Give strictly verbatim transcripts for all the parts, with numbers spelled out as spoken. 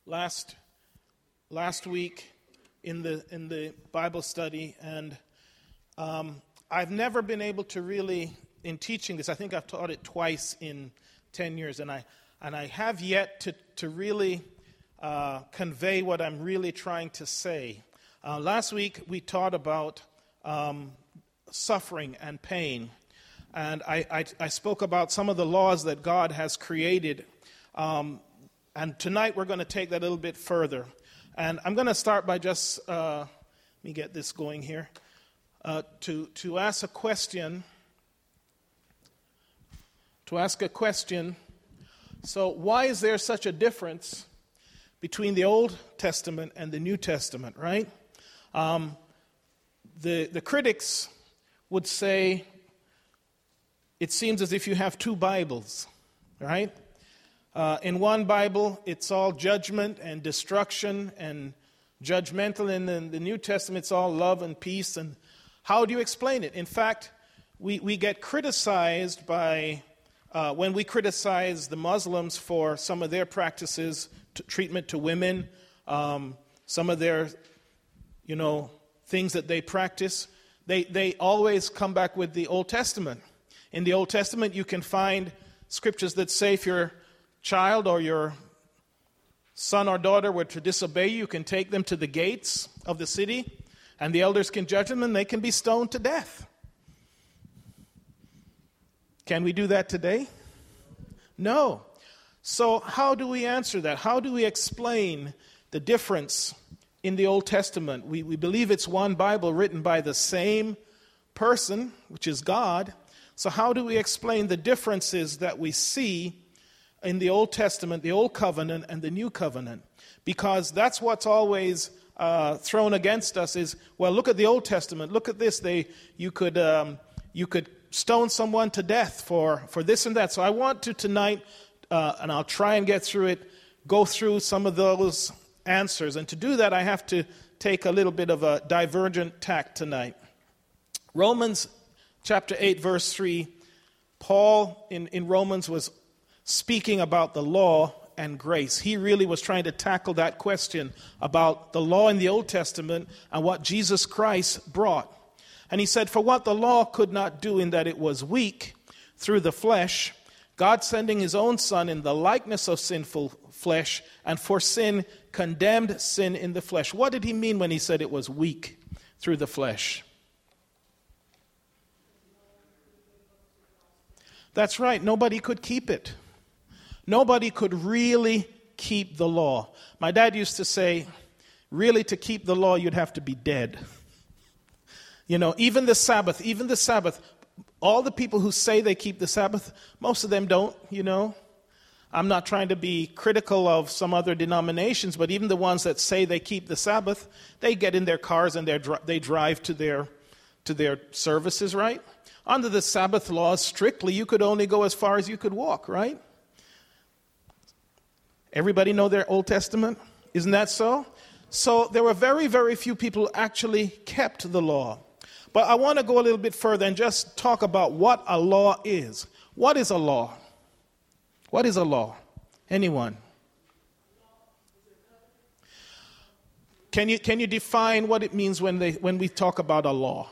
last last week in the in the Bible study, and um, I've never been able to really, in teaching this, I think I've taught it twice in ten years, and I and I have yet to to really uh, convey what I'm really trying to say. Uh, last week we taught about um, suffering and pain, and I, I I spoke about some of the laws that God has created. Um, And tonight we're going to take that a little bit further. And I'm going to start by just, uh, let me get this going here, uh, to, to ask a question. To ask a question. So why is there such a difference between the Old Testament and the New Testament, right? Um, the, the critics would say it seems as if you have two Bibles, right? Uh, in one Bible, it's all judgment and destruction and judgmental. And in the New Testament, it's all love and peace. And how do you explain it? In fact, we, we get criticized by, uh, when we criticize the Muslims for some of their practices, to treatment to women, um, some of their, you know, things that they practice, they, they always come back with the Old Testament. In the Old Testament, you can find scriptures that say if you're child or your son or daughter were to disobey you, you can take them to the gates of the city, and the elders can judge them, and they can be stoned to death. Can we do that today? No. So how do we answer that? How do we explain the difference in the Old Testament? We, we believe it's one Bible written by the same person, which is God. So how do we explain the differences that we see in the Old Testament, the Old Covenant, and the New Covenant? Because that's what's always uh, thrown against us is, well, look at the Old Testament. Look at this. They, you could, um, you could stone someone to death for, for this and that. So I want to tonight, uh, and I'll try and get through it, go through some of those answers. And to do that, I have to take a little bit of a divergent tack tonight. Romans chapter eight, verse three, Paul in, in Romans was speaking about the law and grace. He really was trying to tackle that question about the law in the Old Testament and what Jesus Christ brought. And he said, for what the law could not do in that it was weak through the flesh, God sending his own Son in the likeness of sinful flesh, and for sin condemned sin in the flesh. What did he mean when he said it was weak through the flesh? That's right, nobody could keep it. Nobody could really keep the law. My dad used to say, really to keep the law, you'd have to be dead. You know, even the Sabbath, even the Sabbath, all the people who say they keep the Sabbath, most of them don't, you know. I'm not trying to be critical of some other denominations, but even the ones that say they keep the Sabbath, they get in their cars and they drive to their, to their services, right? Under the Sabbath laws, strictly, you could only go as far as you could walk, right? Everybody know their Old Testament? Isn't that so? So there were very, very few people who actually kept the law. But I want to go a little bit further and just talk about what a law is. What is a law? What is a law? Anyone? Can you can you define what it means when they when we talk about a law?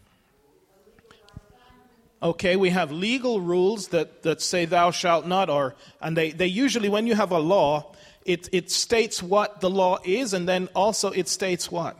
Okay, we have legal rules that, that say thou shalt not, or and they, they usually, when you have a law, it, it states what the law is, and then also it states what?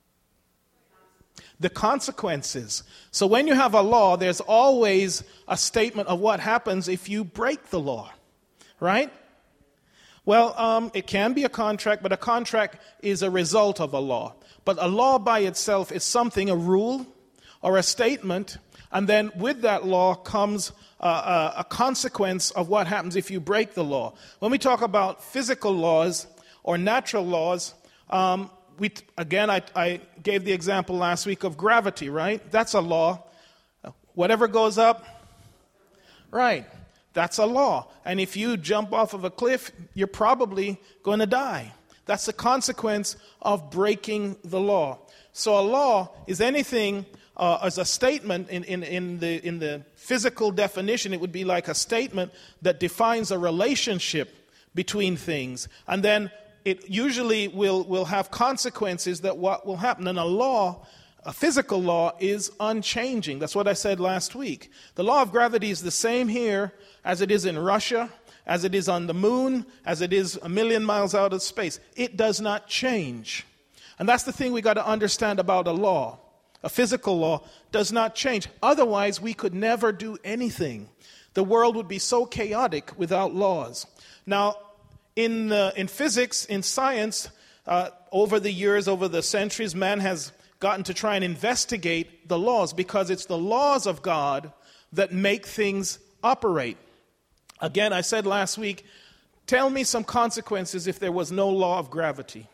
The consequences. So when you have a law, there's always a statement of what happens if you break the law, right? Well, um, it can be a contract, but a contract is a result of a law. But a law by itself is something, a rule or a statement. And then with that law comes uh, a, a consequence of what happens if you break the law. When we talk about physical laws or natural laws, um, we again, I, I gave the example last week of gravity, right? That's a law. Whatever goes up, right, that's a law. And if you jump off of a cliff, you're probably going to die. That's the consequence of breaking the law. So a law is anything... Uh, as a statement in, in, in the in the physical definition, it would be like a statement that defines a relationship between things. And then it usually will, will have consequences that what will happen. And a law, a physical law, is unchanging. That's what I said last week. The law of gravity is the same here as it is in Russia, as it is on the moon, as it is a million miles out of space. It does not change. And that's the thing we got to understand about a law. A physical law does not change. Otherwise, we could never do anything. The world would be so chaotic without laws. Now, in uh, in physics, in science, uh, over the years, over the centuries, man has gotten to try and investigate the laws, because it's the laws of God that make things operate. Again, I said last week, tell me some consequences if there was no law of gravity.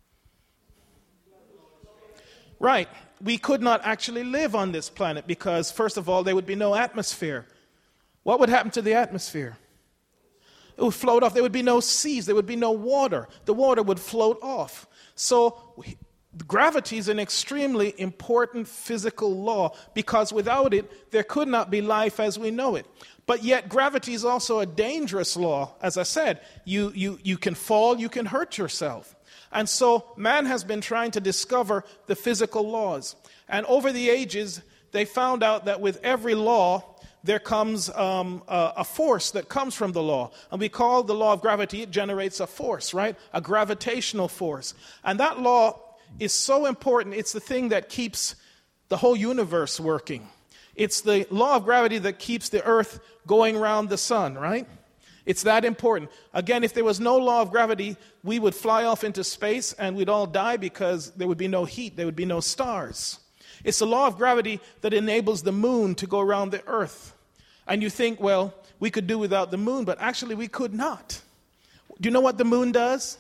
Right. We could not actually live on this planet because, first of all, there would be no atmosphere. What would happen to the atmosphere? It would float off. There would be no seas. There would be no water. The water would float off. So gravity is an extremely important physical law, because without it, there could not be life as we know it. But yet gravity is also a dangerous law. As I said, you, you, you can fall, you can hurt yourself. And so man has been trying to discover the physical laws. And over the ages, they found out that with every law, there comes um, a, a force that comes from the law. And we call the law of gravity, it generates a force, right? A gravitational force. And that law is so important. It's the thing that keeps the whole universe working. It's the law of gravity that keeps the earth going around the sun, right? It's that important. Again, if there was no law of gravity, we would fly off into space and we'd all die because there would be no heat, there would be no stars. It's the law of gravity that enables the moon to go around the earth. And you think, well, we could do without the moon, but actually we could not. Do you know what the moon does?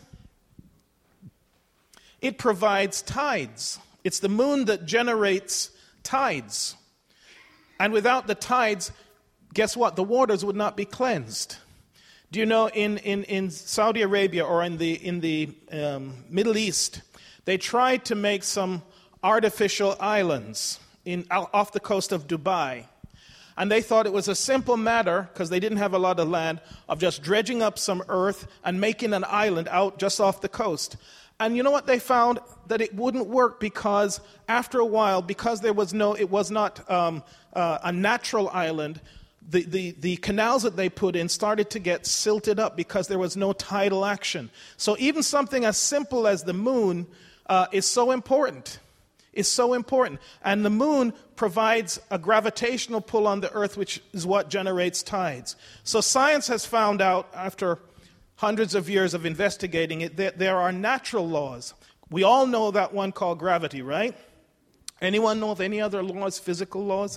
It provides tides. It's the moon that generates tides. And without the tides, guess what? The waters would not be cleansed. Do you know in, in, in Saudi Arabia or in the, in the um, Middle East, they tried to make some artificial islands in, off the coast of Dubai. And they thought it was a simple matter, because they didn't have a lot of land, of just dredging up some earth and making an island out just off the coast. And you know what they found? That it wouldn't work, because after a while, because there was no, it was not um, uh, a natural island, the, the, the canals that they put in started to get silted up because there was no tidal action. So even something as simple as the moon uh, is so important. Is so important. And the moon provides a gravitational pull on the earth, which is what generates tides. So science has found out, after hundreds of years of investigating it, that there are natural laws. We all know that one called gravity, right? Anyone know of any other laws, physical laws?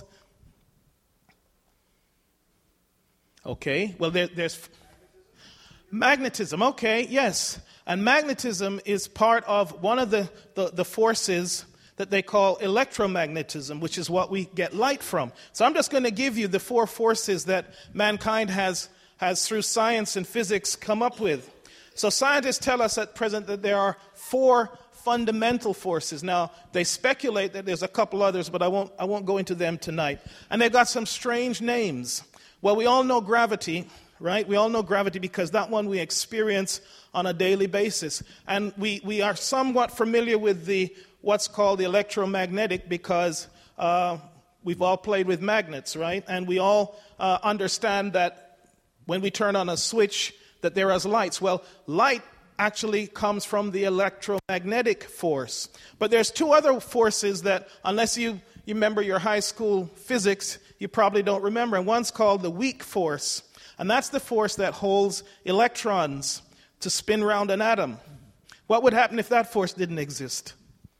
Okay, well, there, there's magnetism. Okay, yes. And magnetism is part of one of the, the, the forces that they call electromagnetism, which is what we get light from. So I'm just going to give you the four forces that mankind has, has through science and physics come up with. So scientists tell us at present that there are four fundamental forces. Now, they speculate that there's a couple others, but I won't, I won't go into them tonight. And they've got some strange names. Well, we all know gravity, right? We all know gravity because that one we experience on a daily basis. And we, we are somewhat familiar with the what's called the electromagnetic because uh, we've all played with magnets, right? And we all uh, understand that when we turn on a switch that there is lights. Well, light actually comes from the electromagnetic force. But there's two other forces that, unless you, you remember your high school physics, you probably don't remember. And one's called the weak force. And that's the force that holds electrons to spin around an atom. What would happen if that force didn't exist?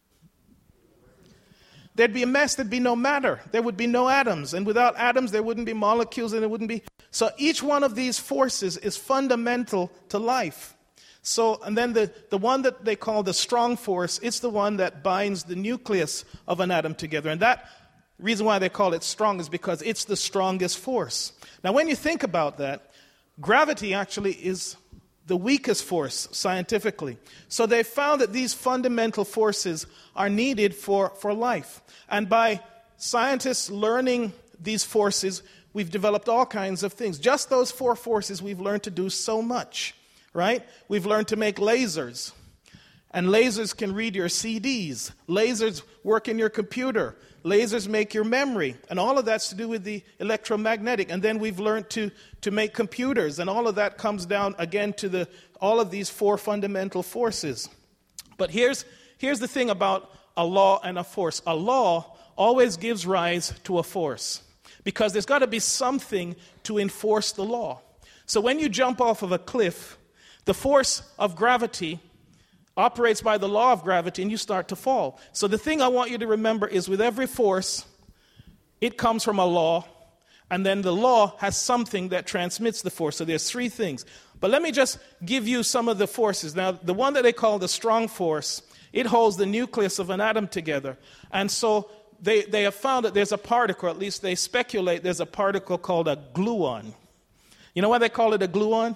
There'd be a mess. There'd be no matter. There would be no atoms. And without atoms, there wouldn't be molecules and there wouldn't be... So each one of these forces is fundamental to life. So, and then the, the one that they call the strong force, it's the one that binds the nucleus of an atom together. And that reason why they call it strong is because it's the strongest force. Now, when you think about that, gravity actually is the weakest force scientifically. So they found that these fundamental forces are needed for, for life. And by scientists learning these forces, we've developed all kinds of things. Just those four forces, we've learned to do so much, right? We've learned to make lasers. And lasers can read your C Ds. Lasers work in your computer. Lasers make your memory. And all of that's to do with the electromagnetic. And then we've learned to, to make computers. And all of that comes down, again, to the all of these four fundamental forces. But here's, here's the thing about a law and a force. A law always gives rise to a force, because there's got to be something to enforce the law. So when you jump off of a cliff, the force of gravity operates by the law of gravity, and you start to fall. So the thing I want you to remember is, with every force, it comes from a law, and then the law has something that transmits the force. So there's three things. But let me just give you some of the forces. Now, the one that they call the strong force, it holds the nucleus of an atom together. And so they, they have found that there's a particle, at least they speculate there's a particle called a gluon. You know why they call it a gluon?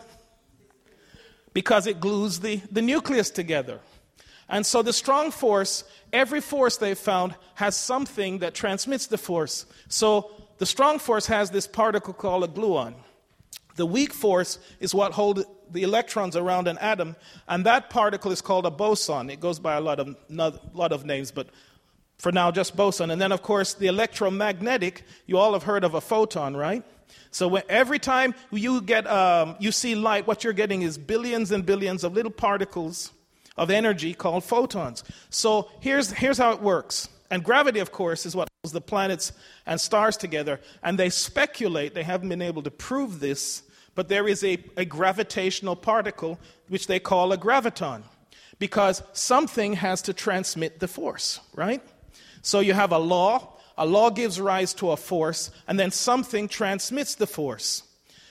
Because it glues the, the nucleus together. And so the strong force, every force they've found has something that transmits the force. So the strong force has this particle called a gluon. The weak force is what holds the electrons around an atom, and that particle is called a boson. It goes by a lot of, not, lot of names, but for now just boson. And then, of course, the electromagnetic, you all have heard of a photon, right? So when, every time you get, um, you see light, what you're getting is billions and billions of little particles of energy called photons. So here's, here's how it works. And gravity, of course, is what holds the planets and stars together. And they speculate, they haven't been able to prove this, but there is a, a gravitational particle which they call a graviton, because something has to transmit the force, right? So you have a law. A law gives rise to a force, and then something transmits the force.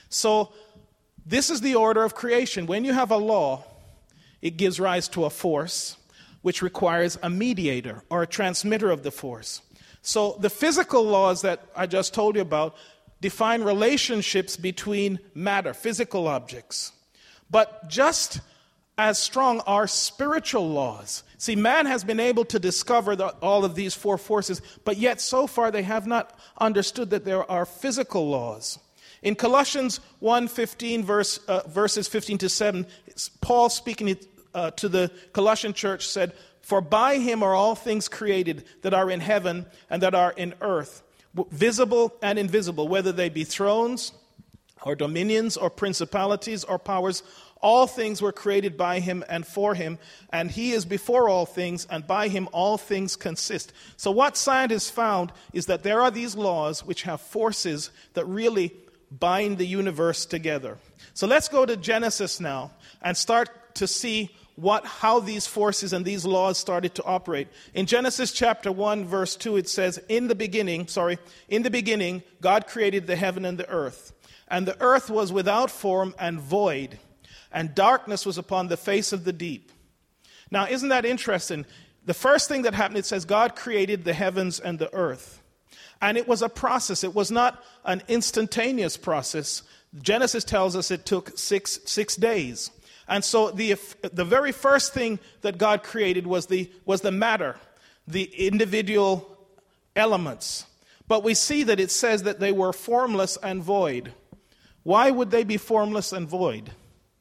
So this is the order of creation. When you have a law, it gives rise to a force, which requires a mediator or a transmitter of the force. So the physical laws that I just told you about define relationships between matter, physical objects. But just as strong are spiritual laws. See, man has been able to discover the, all of these four forces, but yet so far they have not understood that there are physical laws. In Colossians one fifteen, verse, uh, verses fifteen to seven, Paul speaking uh, to the Colossian church said, "For by him are all things created that are in heaven and that are in earth, visible and invisible, whether they be thrones or dominions or principalities or powers. All things were created by him and for him, and he is before all things, and by him all things consist." So what scientists found is that there are these laws which have forces that really bind the universe together. So let's go to Genesis now and start to see what how these forces and these laws started to operate. In Genesis chapter one, verse two, it says, in the beginning, sorry, in the beginning, God created the heaven and the earth. And the earth was without form and void, and darkness was upon the face of the deep. Now, isn't that interesting? The first thing that happened, it says God created the heavens and the earth. And it was a process. It was not an instantaneous process. Genesis tells us it took six, six days. And so the, the very first thing that God created was the, was the matter, the individual elements. But we see that it says that they were formless and void. Why would they be formless and void?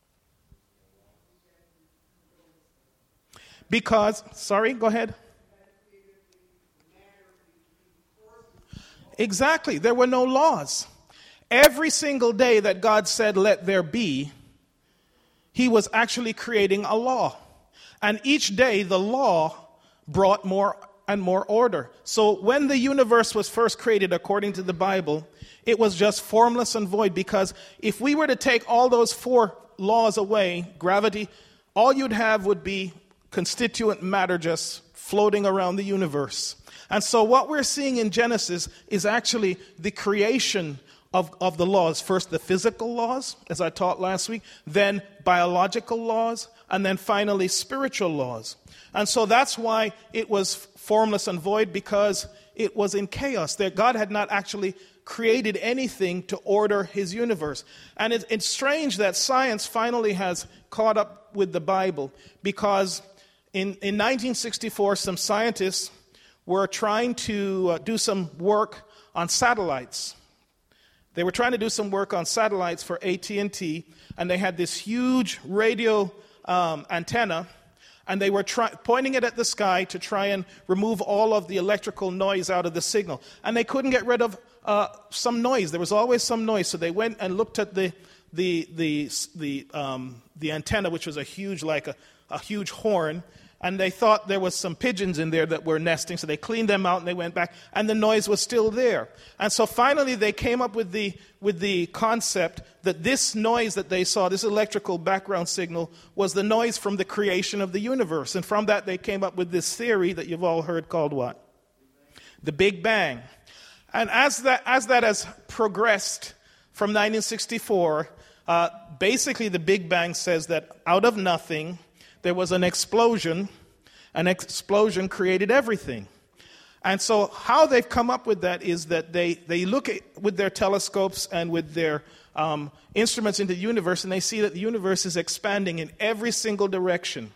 Because, sorry, go ahead. Exactly, there were no laws. Every single day that God said, "Let there be," he was actually creating a law. And each day the law brought more and more order. So when the universe was first created, according to the Bible, it was just formless and void, because if we were to take all those four laws away, gravity, all you'd have would be constituent matter just floating around the universe. And so what we're seeing in Genesis is actually the creation of, of the laws. First, the physical laws, as I taught last week, then biological laws, and then finally spiritual laws. And so that's why it was formless and void, because it was in chaos. That God had not actually created anything to order his universe. And it, it's strange that science finally has caught up with the Bible, because in, in nineteen sixty-four, some scientists were trying to uh, do some work on satellites. They were trying to do some work on satellites for A T and T, and they had this huge radio um, antenna, and they were try- pointing it at the sky to try and remove all of the electrical noise out of the signal. And they couldn't get rid of uh, some noise. There was always some noise. So they went and looked at the the the the um, the antenna, which was a huge, like a, a huge horn. And they thought there was some pigeons in there that were nesting, so they cleaned them out and they went back, and the noise was still there. And so finally they came up with the with the concept that this noise that they saw, this electrical background signal, was the noise from the creation of the universe. And from that they came up with this theory that you've all heard called what? The Big Bang. And as that as that has progressed from nineteen sixty-four, uh, basically the Big Bang says that out of nothing, there was an explosion. An explosion created everything. And so how they've come up with that is that they, they look at, with their telescopes and with their um, instruments into the universe, and they see that the universe is expanding in every single direction.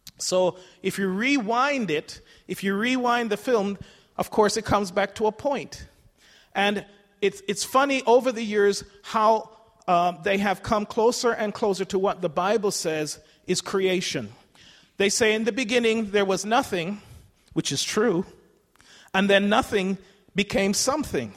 So if you rewind it, if you rewind the film, of course it comes back to a point. And it's, it's funny over the years how uh, they have come closer and closer to what the Bible says is creation. They say in the beginning there was nothing, which is true, and then nothing became something.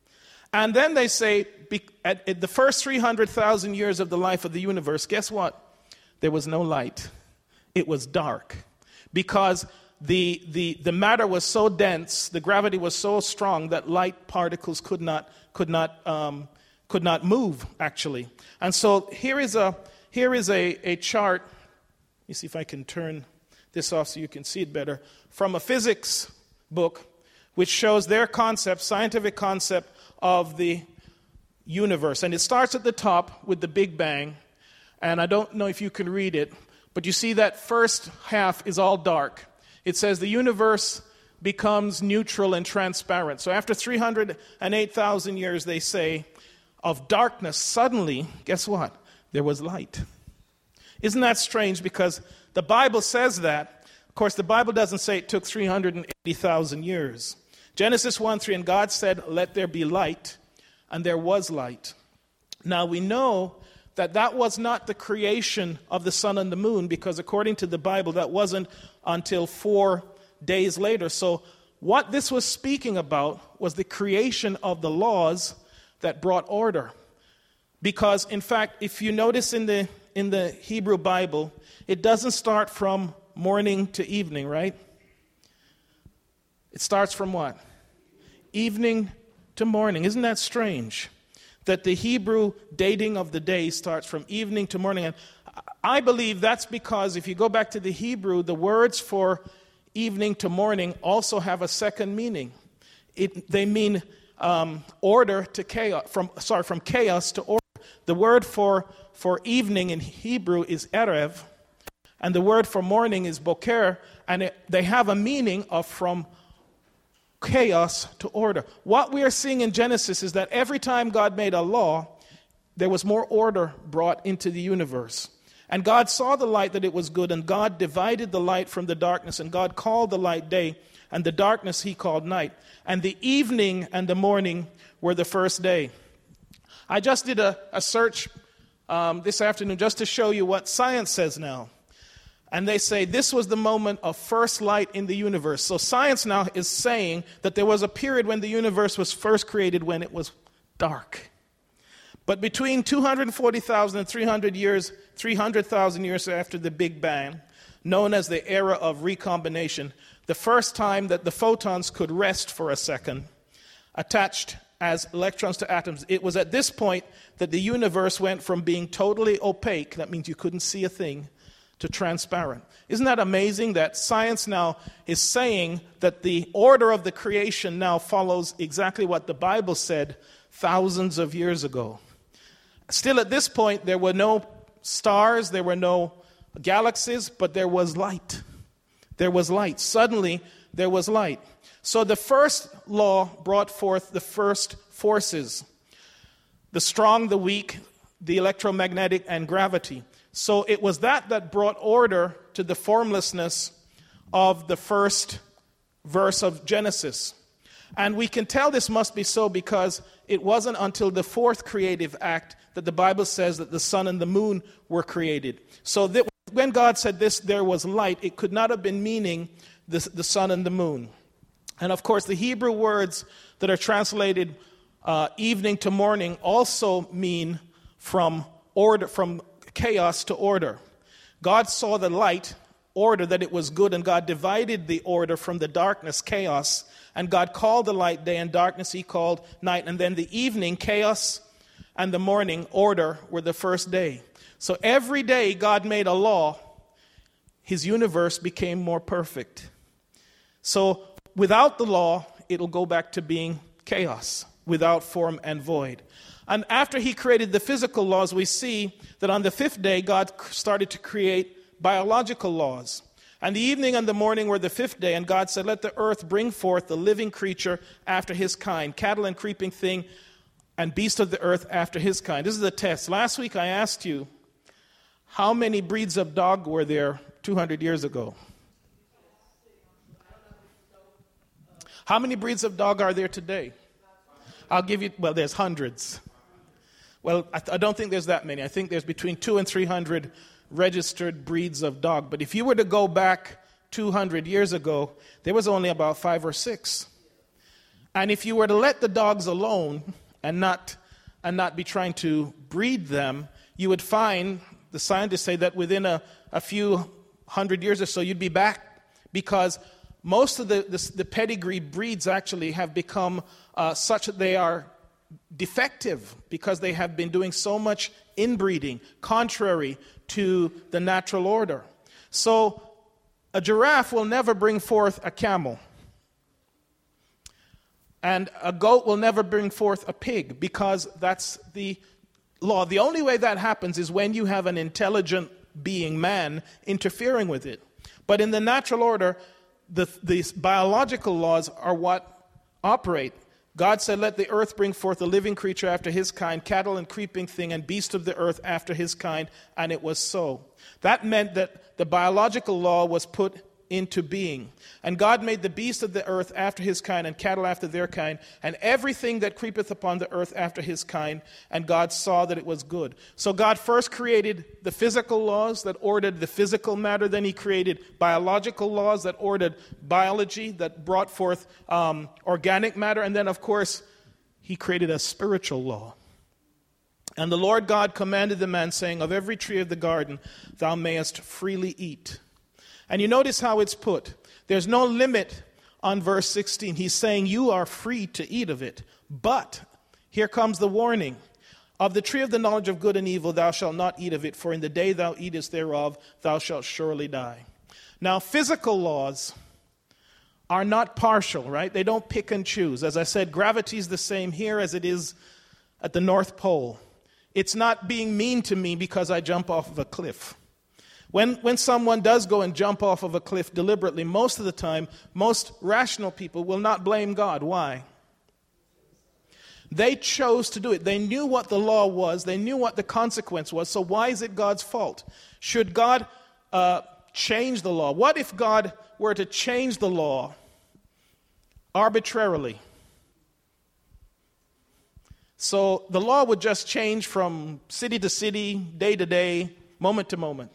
And then they say at, at the first three hundred thousand years of the life of the universe, guess what? There was no light. It was dark. Because the, the, the matter was so dense, the gravity was so strong that light particles could not, could not, um, could not move, actually. And so here is a, here is a, a chart. Let me see if I can turn this off so you can see it better. From a physics book, which shows their concept, scientific concept of the universe. And it starts at the top with the Big Bang. And I don't know if you can read it, but you see that first half is all dark. It says the universe becomes neutral and transparent. So after three hundred eight thousand years, they say, of darkness, suddenly, guess what? There was light. Isn't that strange? Because the Bible says that. Of course, the Bible doesn't say it took three hundred eighty thousand years. Genesis one three, and God said, let there be light, and there was light. Now, we know that that was not the creation of the sun and the moon, because according to the Bible, that wasn't until four days later. So what this was speaking about was the creation of the laws that brought order. Because, in fact, if you notice in the in the Hebrew Bible, it doesn't start from morning to evening, right? It starts from what? Evening to morning. Isn't that strange? That the Hebrew dating of the day starts from evening to morning. And I believe that's because if you go back to the Hebrew, the words for evening to morning also have a second meaning. It, they mean um, order to chaos, from sorry, from chaos to order. The word for, for evening in Hebrew is erev, and the word for morning is boker, and it, they have a meaning of from chaos to order. What we are seeing in Genesis is that every time God made a law, there was more order brought into the universe. And God saw the light that it was good, and God divided the light from the darkness, and God called the light day, and the darkness he called night. And the evening and the morning were the first day. I just did a, a search um, this afternoon just to show you what science says now. And they say this was the moment of first light in the universe. So science now is saying that there was a period when the universe was first created when it was dark. But between two hundred forty thousand and three hundred years, three hundred thousand years after the Big Bang, known as the era of recombination, the first time that the photons could rest for a second, attached as electrons to atoms, it was at this point that the universe went from being totally opaque, that means you couldn't see a thing, to transparent. Isn't that amazing that science now is saying that the order of the creation now follows exactly what the Bible said thousands of years ago? Still at this point, there were no stars, there were no galaxies, but there was light. There was light. Suddenly, there was light. So the first law brought forth the first forces, the strong, the weak, the electromagnetic, and gravity. So it was that that brought order to the formlessness of the first verse of Genesis. And we can tell this must be so because it wasn't until the fourth creative act that the Bible says that the sun and the moon were created. So that when God said this, there was light, it could not have been meaning the, the sun and the moon. And of course, the Hebrew words that are translated uh, evening to morning also mean from order, from chaos to order. God saw the light, order, that it was good, and God divided the order from the darkness, chaos, and God called the light day, and darkness he called night. And then the evening, chaos, and the morning, order, were the first day. So every day God made a law, his universe became more perfect. So without the law, it'll go back to being chaos, without form and void. And after he created the physical laws, we see that on the fifth day, God started to create biological laws. And the evening and the morning were the fifth day, and God said, let the earth bring forth the living creature after his kind, cattle and creeping thing, and beast of the earth after his kind. This is a test. Last week I asked you, how many breeds of dog were there two hundred years ago? How many breeds of dog are there today? I'll give you, well, there's hundreds. Well, I, th- I don't think there's that many. I think there's between two and three hundred registered breeds of dog. But if you were to go back two hundred years ago, there was only about five or six. And if you were to let the dogs alone and not and not be trying to breed them, you would find, the scientists say, that within a, a few hundred years or so, you'd be back, because most of the, the, the pedigree breeds actually have become uh, such that they are defective because they have been doing so much inbreeding, contrary to the natural order. So a giraffe will never bring forth a camel. And a goat will never bring forth a pig, because that's the law. The only way that happens is when you have an intelligent being, man, interfering with it. But in the natural order, the, the biological laws are what operate. God said, let the earth bring forth a living creature after his kind, cattle and creeping thing, and beast of the earth after his kind, and it was so. That meant that the biological law was put into being. And God made the beast of the earth after his kind, and cattle after their kind, and everything that creepeth upon the earth after his kind, and God saw that it was good. So God first created the physical laws that ordered the physical matter, then he created biological laws that ordered biology, that brought forth um, organic matter, and then of course he created a spiritual law. And the Lord God commanded the man, saying, of every tree of the garden thou mayest freely eat. And you notice how it's put. There's no limit on verse sixteen. He's saying you are free to eat of it. But here comes the warning. Of the tree of the knowledge of good and evil thou shalt not eat of it, for in the day thou eatest thereof thou shalt surely die. Now, physical laws are not partial, right? They don't pick and choose. As I said, gravity is the same here as it is at the North Pole. It's not being mean to me because I jump off of a cliff. When when someone does go and jump off of a cliff deliberately, most of the time, most rational people will not blame God. Why? They chose to do it. They knew what the law was. They knew what the consequence was. So why is it God's fault? Should God uh, change the law? What if God were to change the law arbitrarily? So the law would just change from city to city, day to day, moment to moment.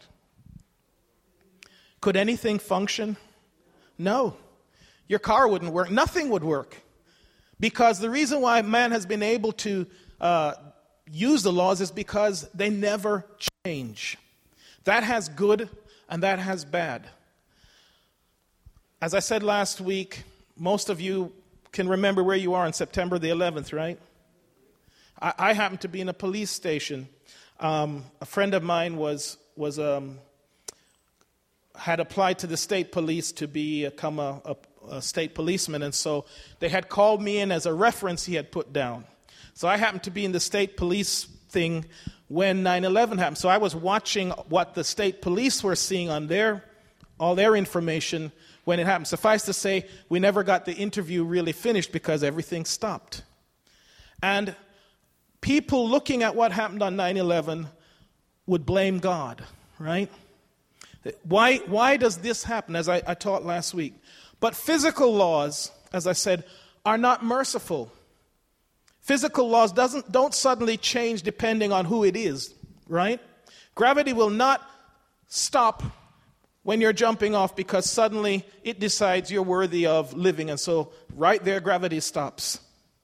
Could anything function? No. Your car wouldn't work. Nothing would work. Because the reason why man has been able to uh, use the laws is because they never change. That has good and that has bad. As I said last week, most of you can remember where you are on September the eleventh, right? I, I happened to be in a police station. Um, a friend of mine was was um, had applied to the state police to become a, a, a state policeman, and so they had called me in as a reference he had put down. So I happened to be in the state police thing when nine eleven happened. So I was watching what the state police were seeing on their all their information when it happened. Suffice to say, we never got the interview really finished because everything stopped. And people looking at what happened on nine eleven would blame God, right? Why, why does this happen, as I, I taught last week? But physical laws, as I said, are not merciful. Physical laws doesn't, don't suddenly change depending on who it is, right? Gravity will not stop when you're jumping off because suddenly it decides you're worthy of living. And so right there, gravity stops.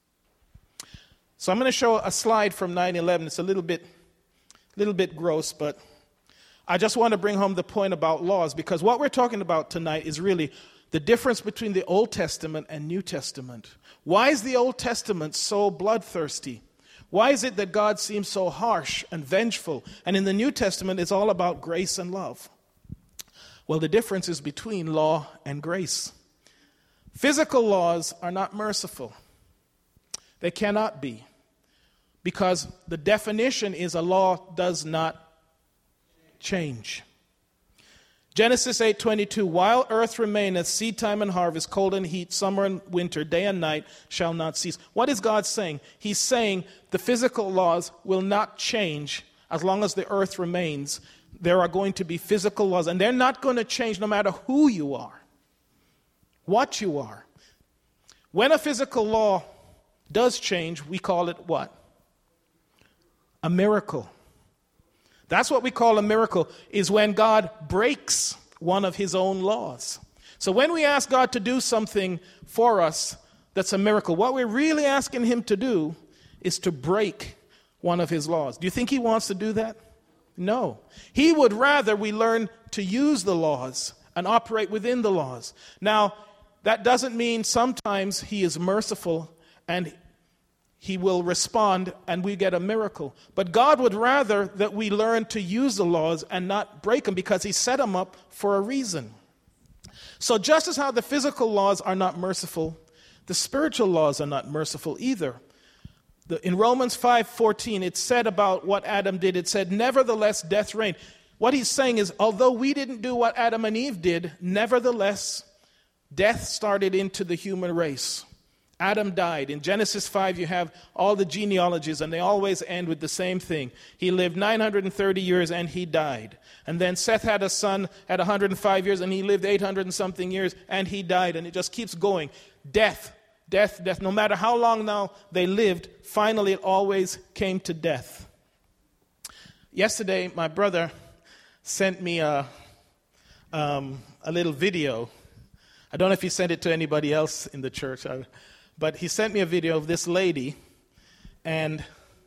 So I'm going to show a slide from nine eleven. It's a little bit, little bit gross, but I just want to bring home the point about laws, because what we're talking about tonight is really the difference between the Old Testament and New Testament. Why is the Old Testament so bloodthirsty? Why is it that God seems so harsh and vengeful? And in the New Testament, it's all about grace and love. Well, the difference is between law and grace. Physical laws are not merciful. They cannot be. Because the definition is a law does not change. Genesis eight twenty-two, while earth remaineth, seed time and harvest, cold and heat, summer and winter, day and night shall not cease. What is God saying? He's saying the physical laws will not change as long as the earth remains. There are going to be physical laws, and they're not going to change no matter who you are, what you are. When a physical law does change, we call it what? A miracle. That's what we call a miracle, is when God breaks one of his own laws. So when we ask God to do something for us that's a miracle, what we're really asking him to do is to break one of his laws. Do you think he wants to do that? No. He would rather we learn to use the laws and operate within the laws. Now, that doesn't mean sometimes he is merciful and he will respond and we get a miracle. But God would rather that we learn to use the laws and not break them, because he set them up for a reason. So just as how the physical laws are not merciful, the spiritual laws are not merciful either. The, in Romans five fourteen, it said about what Adam did, it said, nevertheless, death reigned. What he's saying is, although we didn't do what Adam and Eve did, nevertheless, death started into the human race. Adam died. In Genesis five, you have all the genealogies, and they always end with the same thing. He lived nine hundred thirty years, and he died. And then Seth had a son at one hundred five years, and he lived eight hundred and something years, and he died. And it just keeps going. Death, death, death. No matter how long now they lived, finally it always came to death. Yesterday, my brother sent me a, um, a little video. I don't know if he sent it to anybody else in the church, I, but he sent me a video of this lady, and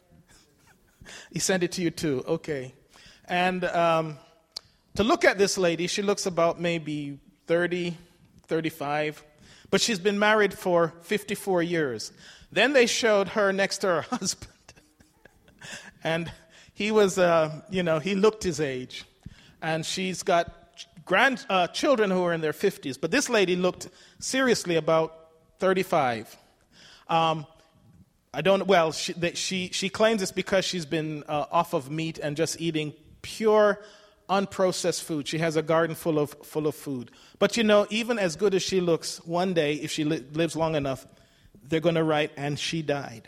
he sent it to you too. Okay. And um, to look at this lady, she looks about maybe thirty, thirty-five, but she's been married for fifty-four years. Then they showed her next to her husband, and he was, uh, you know, he looked his age, and she's got grand uh, children who are in their fifties, but this lady looked seriously about thirty-five. Um, I don't. Well, she they, she she claims it's because she's been uh, off of meat and just eating pure, unprocessed food. She has a garden full of full of food. But you know, even as good as she looks, one day, if she li- lives long enough, they're going to write, and she died.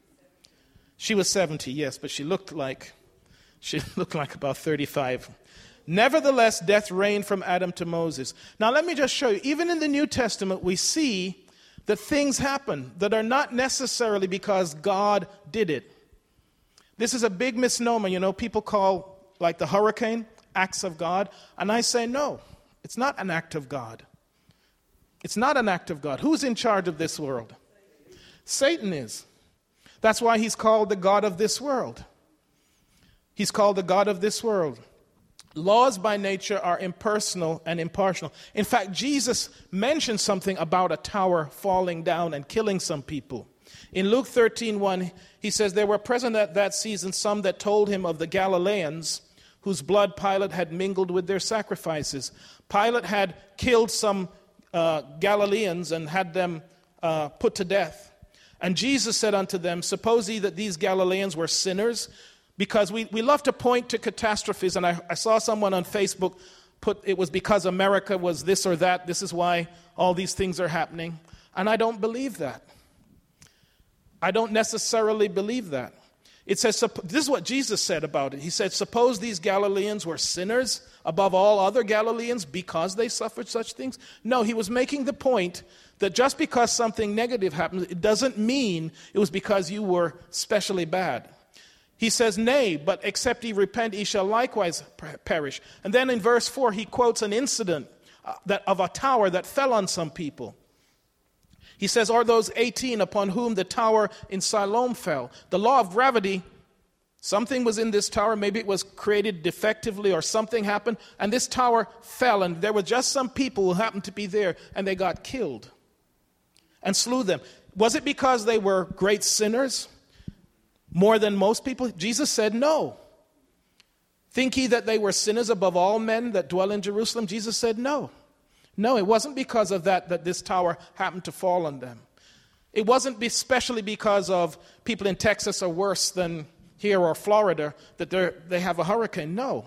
She was seventy, yes, but she looked like she looked like about thirty-five. Nevertheless, death reigned from Adam to Moses. Now, let me just show you. Even in the New Testament, we see that things happen that are not necessarily because God did it. This is a big misnomer. You know, people call, like the hurricane, acts of God. And I say, no, it's not an act of God. It's not an act of God. Who's in charge of this world? Satan is. That's why he's called the God of this world. He's called the God of this world. Laws by nature are impersonal and impartial. In fact, Jesus mentioned something about a tower falling down and killing some people. In Luke thirteen one, he says, there were present at that season some that told him of the Galileans whose blood Pilate had mingled with their sacrifices. Pilate had killed some uh, Galileans and had them uh, put to death. And Jesus said unto them, suppose ye that these Galileans were sinners? Because we, we love to point to catastrophes, and I, I saw someone on Facebook put it was because America was this or that, this is why all these things are happening. And I don't believe that. I don't necessarily believe that. It says, this is what Jesus said about it. He said, suppose these Galileans were sinners above all other Galileans because they suffered such things? No, he was making the point that just because something negative happened, it doesn't mean it was because you were specially bad. He says, nay, but except ye repent, ye shall likewise perish. And then in verse four, he quotes an incident that of a tower that fell on some people. He says, or those eighteen upon whom the tower in Siloam fell. The law of gravity, something was in this tower, maybe it was created defectively or something happened, and this tower fell, and there were just some people who happened to be there, and they got killed and slew them. Was it because they were great sinners? More than most people? Jesus said no. Think ye that they were sinners above all men that dwell in Jerusalem? Jesus said no. No, it wasn't because of that that this tower happened to fall on them. It wasn't especially because of people in Texas are worse than here or Florida that they have a hurricane. No.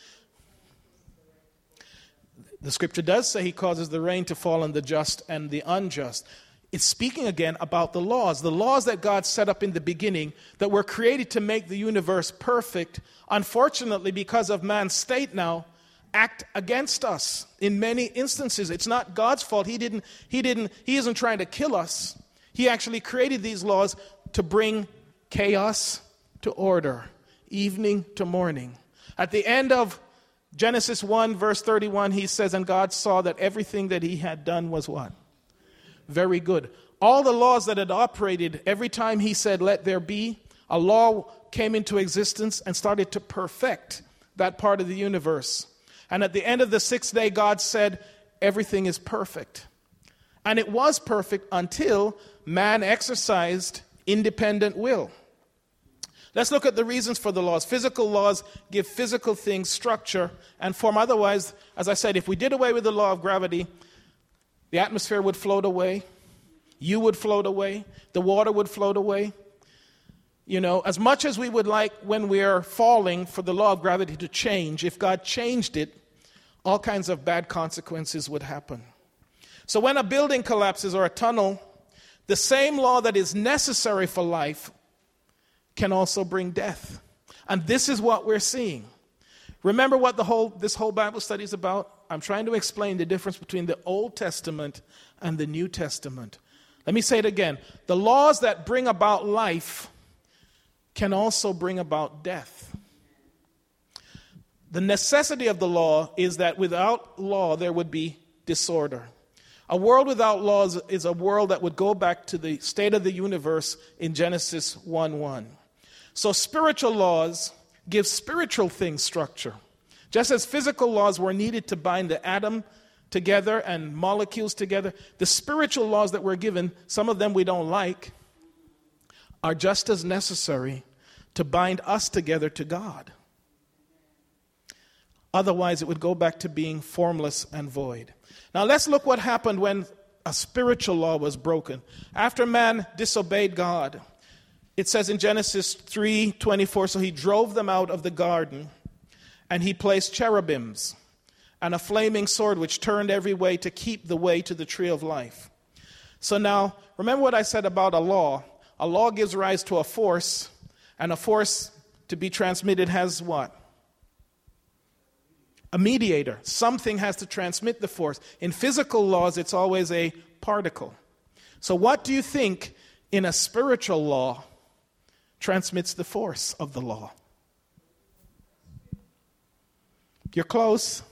The scripture does say he causes the rain to fall on the just and the unjust. It's speaking again about the laws. The laws that God set up in the beginning that were created to make the universe perfect, unfortunately, because of man's state now, act against us in many instances. It's not God's fault. He didn't, he didn't, he isn't trying to kill us. He actually created these laws to bring chaos to order, evening to morning. At the end of Genesis one, verse thirty-one, he says, and God saw that everything that he had done was what? Very good. All the laws that had operated, every time he said, let there be, a law came into existence and started to perfect that part of the universe. And at the end of the sixth day, God said, everything is perfect. And it was perfect until man exercised independent will. Let's look at the reasons for the laws. Physical laws give physical things structure and form. Otherwise, as I said, if we did away with the law of gravity, the atmosphere would float away. You would float away. The water would float away. You know, as much as we would like when we're falling for the law of gravity to change, if God changed it, all kinds of bad consequences would happen. So when a building collapses or a tunnel, the same law that is necessary for life can also bring death. And this is what we're seeing. Remember what the whole this whole Bible study is about? I'm trying to explain the difference between the Old Testament and the New Testament. Let me say it again. The laws that bring about life can also bring about death. The necessity of the law is that without law there would be disorder. A world without laws is a world that would go back to the state of the universe in Genesis one one. So spiritual laws give spiritual things structure. Just as physical laws were needed to bind the atom together and molecules together, the spiritual laws that we're given, some of them we don't like, are just as necessary to bind us together to God. Otherwise, it would go back to being formless and void. Now, let's look what happened when a spiritual law was broken. After man disobeyed God, it says in Genesis three twenty-four, so he drove them out of the garden, and he placed cherubims and a flaming sword which turned every way to keep the way to the tree of life. So now, remember what I said about a law. A law gives rise to a force, and a force to be transmitted has what? A mediator. Something has to transmit the force. In physical laws, it's always a particle. So what do you think in a spiritual law transmits the force of the law? You're close.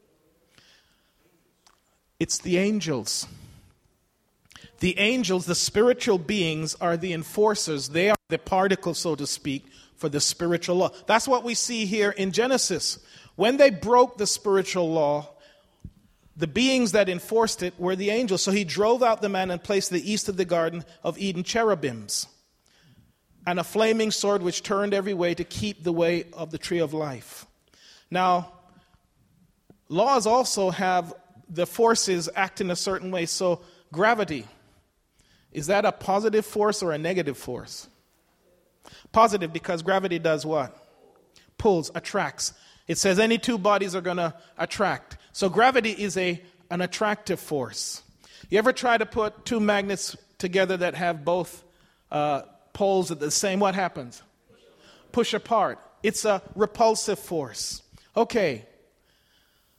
It's the angels. The angels, the spiritual beings, are the enforcers. They are the particle, so to speak, for the spiritual law. That's what we see here in Genesis. When they broke the spiritual law, the beings that enforced it were the angels. So he drove out the man and placed the east of the Garden of Eden cherubims and a flaming sword which turned every way to keep the way of the tree of life. Now, laws also have the forces act in a certain way. So gravity, is that a positive force or a negative force? Positive, because gravity does what? Pulls, attracts. It says any two bodies are going to attract. So gravity is a an attractive force. You ever try to put two magnets together that have both uh, poles at the same, what happens? Push apart. It's a repulsive force. Okay.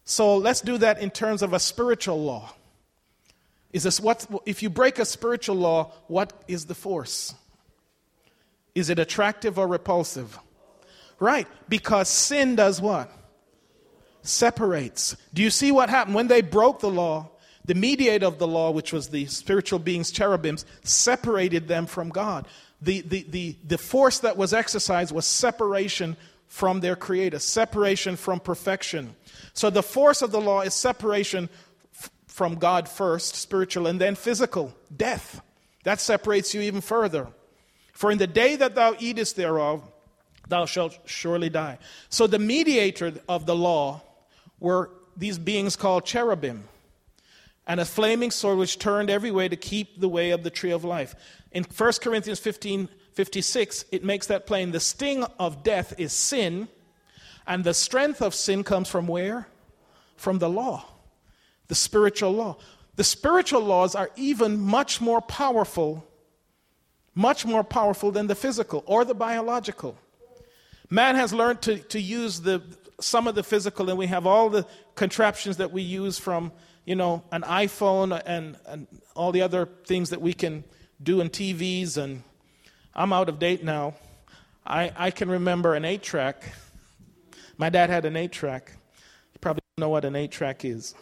So let's do that in terms of a spiritual law. Is this what if you break a spiritual law, what is the force? Is it attractive or repulsive? Right, because sin does what? Separates. Do you see what happened? When they broke the law, the mediator of the law, which was the spiritual beings, cherubims, separated them from God. The, the, the, the force that was exercised was separation from their Creator, separation from perfection. So the force of the law is separation f- from God first, spiritual, and then physical, death. That separates you even further. For in the day that thou eatest thereof, thou shalt surely die. So the mediator of the law were these beings called cherubim, and a flaming sword which turned every way to keep the way of the tree of life. In First Corinthians fifteen fifty-six, it makes that plain. The sting of death is sin, and the strength of sin comes from where? From the law, the spiritual law. The spiritual laws are even much more powerful, much more powerful than the physical or the biological. Man has learned to, to use the some of the physical, and we have all the contraptions that we use from, you know, an iPhone and, and all the other things that we can do in T Vs. And I'm out of date now. I, I can remember an eight track. My dad had an eight track. You probably don't know what an eight track is.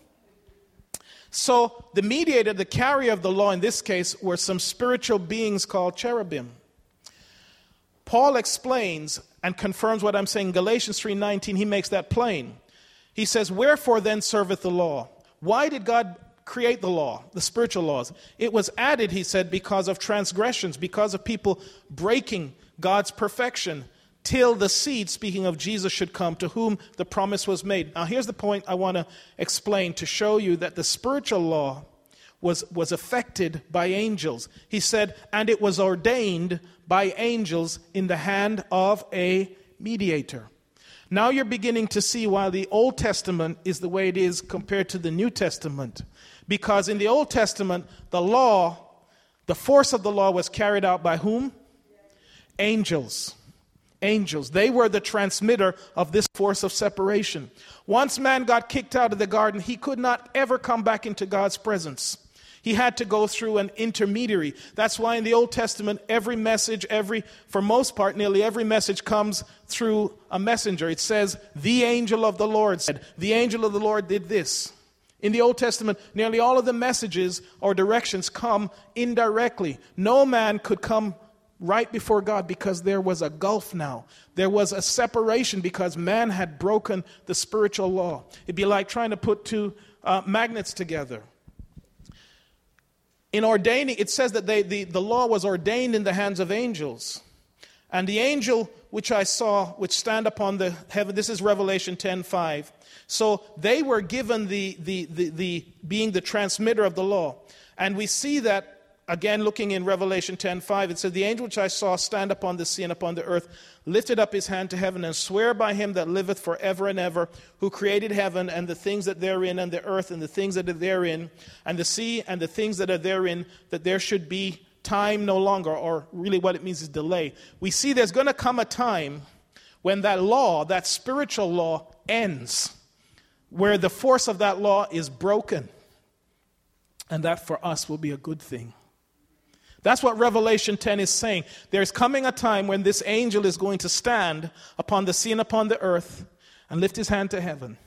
So the mediator, the carrier of the law in this case, were some spiritual beings called cherubim. Paul explains and confirms what I'm saying. Galatians three nineteen, he makes that plain. He says, wherefore then serveth the law? Why did God create the law, the spiritual laws? It was added, he said, because of transgressions, because of people breaking God's perfection, till the seed, speaking of Jesus, should come, to whom the promise was made. Now here's the point I want to explain to show you that the spiritual law was, was affected by angels. He said, and it was ordained by angels in the hand of a mediator. Now you're beginning to see why the Old Testament is the way it is compared to the New Testament. Because in the Old Testament, the law, the force of the law was carried out by whom? Angels. Angels. They were the transmitter of this force of separation. Once man got kicked out of the garden, he could not ever come back into God's presence. He had to go through an intermediary. That's why in the Old Testament, every message, every, for most part, nearly every message comes through a messenger. It says, the angel of the Lord said, the angel of the Lord did this. In the Old Testament, nearly all of the messages or directions come indirectly. No man could come right before God because there was a gulf now. There was a separation because man had broken the spiritual law. It'd be like trying to put two uh, magnets together. In ordaining, it says that they, the, the law was ordained in the hands of angels. And the angel which I saw, which stand upon the heaven, this is Revelation ten five. So they were given the, the, the, the being the transmitter of the law. And we see that, again, looking in Revelation ten five, it says, the angel which I saw stand upon the sea and upon the earth lifted up his hand to heaven and swear by him that liveth forever and ever, who created heaven and the things that therein, and the earth and the things that are therein, and the sea and the things that are therein, that there should be time no longer, or really what it means is delay. We see there's going to come a time when that law, that spiritual law, ends, where the force of that law is broken. And that for us will be a good thing. That's what Revelation ten is saying. There's coming a time when this angel is going to stand upon the sea and upon the earth and lift his hand to heaven.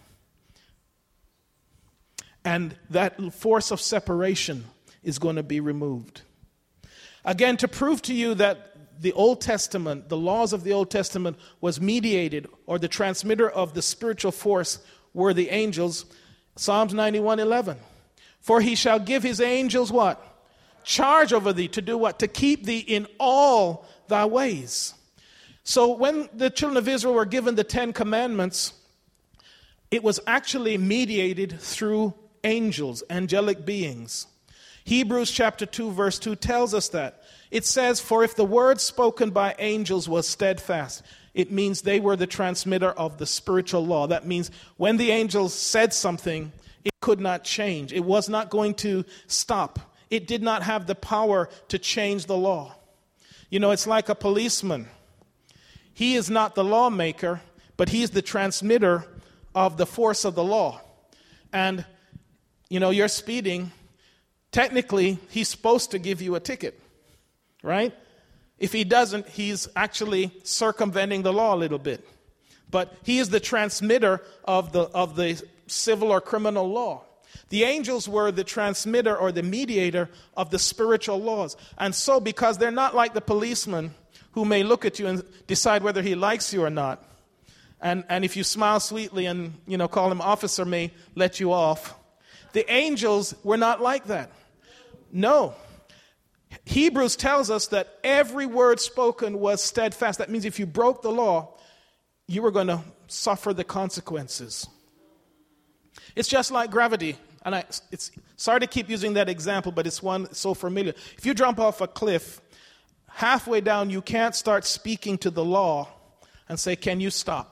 And that force of separation is going to be removed. Again, to prove to you that the Old Testament, the laws of the Old Testament was mediated, or the transmitter of the spiritual force were the angels, Psalms ninety-one eleven. For he shall give his angels what? Charge over thee to do what? To keep thee in all thy ways. So when the children of Israel were given the Ten Commandments, it was actually mediated through angels, angelic beings. Hebrews chapter two verse two tells us that. It says, for if the word spoken by angels was steadfast, it means they were the transmitter of the spiritual law. That means when the angels said something, it could not change. It was not going to stop. It did not have the power to change the law. You know, it's like a policeman. He is not the lawmaker, but he is the transmitter of the force of the law. And, you know, you're speeding. Technically, he's supposed to give you a ticket, right? If he doesn't, he's actually circumventing the law a little bit. But he is the transmitter of the of the civil or criminal law. The angels were the transmitter or the mediator of the spiritual laws. And so, because they're not like the policeman who may look at you and decide whether he likes you or not, and, and if you smile sweetly and, you know, call him officer, may let you off, the angels were not like that. No. Hebrews tells us that every word spoken was steadfast. That means if you broke the law, you were going to suffer the consequences. It's just like gravity. And I, it's sorry to keep using that example, but it's one so familiar. If you jump off a cliff, halfway down, you can't start speaking to the law and say, can you stop?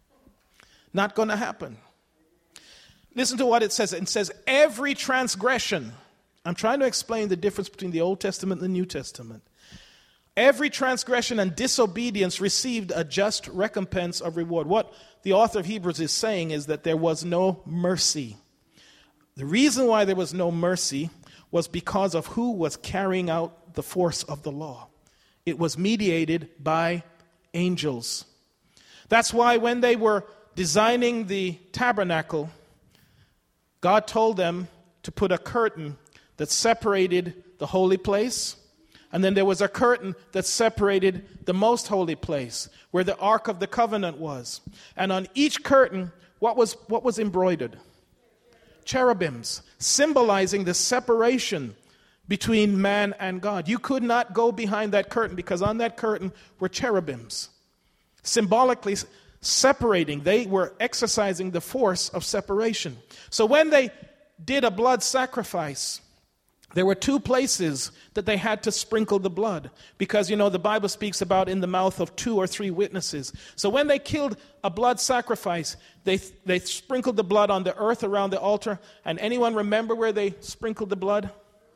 Not going to happen. Listen to what it says. It says, every transgression. I'm trying to explain the difference between the Old Testament and the New Testament. Every transgression and disobedience received a just recompense of reward. What the author of Hebrews is saying is that there was no mercy. The reason why there was no mercy was because of who was carrying out the force of the law. It was mediated by angels. That's why when they were designing the tabernacle, God told them to put a curtain that separated the holy place, and then there was a curtain that separated the most holy place, where the Ark of the Covenant was. And on each curtain, what was what was embroidered? Cherubims, symbolizing the separation between man and God. You could not go behind that curtain because on that curtain were cherubims, symbolically separating. They were exercising the force of separation. So when they did a blood sacrifice, there were two places that they had to sprinkle the blood because, you know, the Bible speaks about in the mouth of two or three witnesses. So when they killed a blood sacrifice, they they sprinkled the blood on the earth around the altar. And anyone remember where they sprinkled the blood?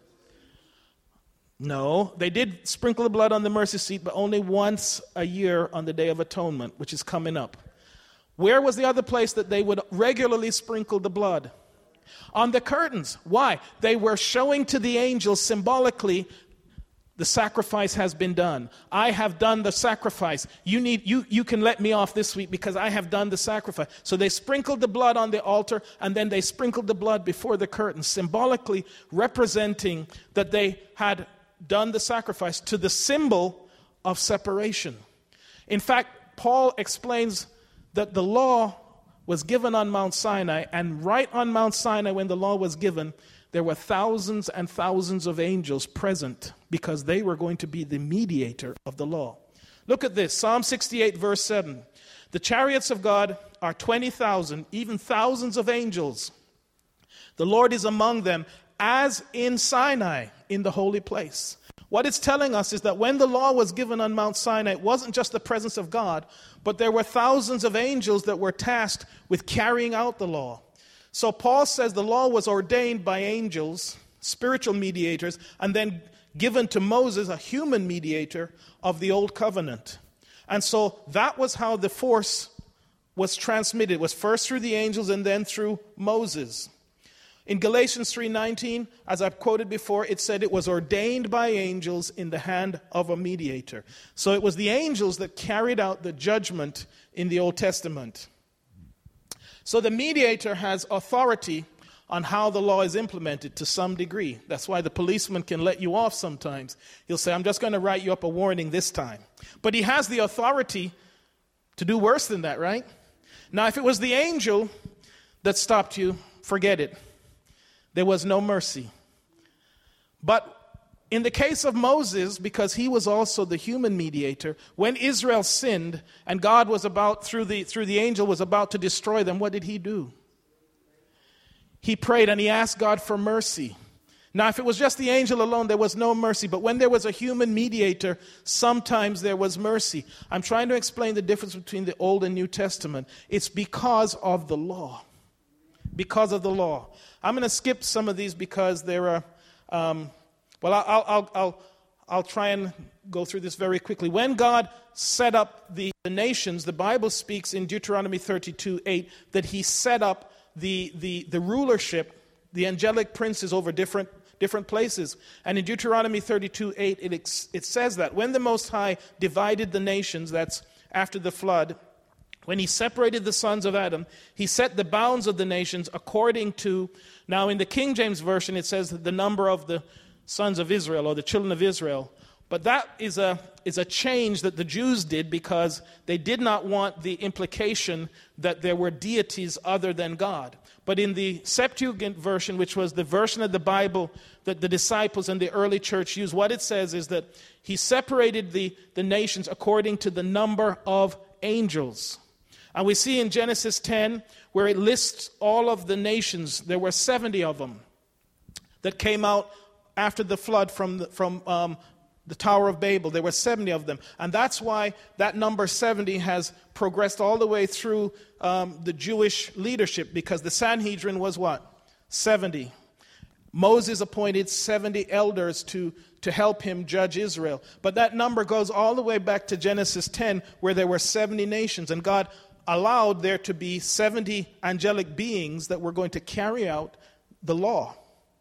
No, they did sprinkle the blood on the mercy seat, but only once a year on the Day of Atonement, which is coming up. Where was the other place that they would regularly sprinkle the blood? On the curtains. Why? They were showing to the angels symbolically, the sacrifice has been done. I have done the sacrifice. You need you you can let me off this week because I have done the sacrifice. So they sprinkled the blood on the altar, and then they sprinkled the blood before the curtains, symbolically representing that they had done the sacrifice, to the symbol of separation. In fact, Paul explains that the law was given on Mount Sinai, and right on Mount Sinai when the law was given, there were thousands and thousands of angels present because they were going to be the mediator of the law. Look at this, Psalm sixty-eight verse seven. The chariots of God are twenty thousand, even thousands of angels. The Lord is among them as in Sinai, in the holy place. What it's telling us is that when the law was given on Mount Sinai, it wasn't just the presence of God, but there were thousands of angels that were tasked with carrying out the law. So Paul says the law was ordained by angels, spiritual mediators, and then given to Moses, a human mediator of the old covenant. And so that was how the force was transmitted. It was first through the angels and then through Moses. In Galatians three nineteen, as I've quoted before, it said it was ordained by angels in the hand of a mediator. So it was the angels that carried out the judgment in the Old Testament. So the mediator has authority on how the law is implemented to some degree. That's why the policeman can let you off sometimes. He'll say, I'm just going to write you up a warning this time. But he has the authority to do worse than that, right? Now, if it was the angel that stopped you, forget it. There was no mercy. But in the case of Moses, because he was also the human mediator, when Israel sinned and God was about, through the, through the angel, was about to destroy them, what did he do? He prayed and he asked God for mercy. Now, if it was just the angel alone, there was no mercy. But when there was a human mediator, sometimes there was mercy. I'm trying to explain the difference between the Old and New Testament. It's because of the law. Because of the law. I'm going to skip some of these because there are, um, well, I'll, I'll, I'll, I'll try and go through this very quickly. When God set up the, the nations, the Bible speaks in Deuteronomy thirty-two eight that he set up the, the, the rulership, the angelic princes over different different places. And in Deuteronomy thirty-two eight, it, ex, it says that when the Most High divided the nations, that's after the flood, when he separated the sons of Adam, he set the bounds of the nations according to, now in the King James Version it says the number of the sons of Israel or the children of Israel. But that is a, is a change that the Jews did because they did not want the implication that there were deities other than God. But in the Septuagint version, which was the version of the Bible that the disciples and the early church used, what it says is that he separated the, the nations according to the number of angels. And we see in Genesis ten, where it lists all of the nations, there were seventy of them that came out after the flood from the, from um, the Tower of Babel. There were seventy of them. And that's why that number seventy has progressed all the way through um, the Jewish leadership, because the Sanhedrin was what? seventy. Moses appointed seventy elders to, to help him judge Israel. But that number goes all the way back to Genesis ten, where there were seventy nations. And God allowed there to be seventy angelic beings that were going to carry out the law.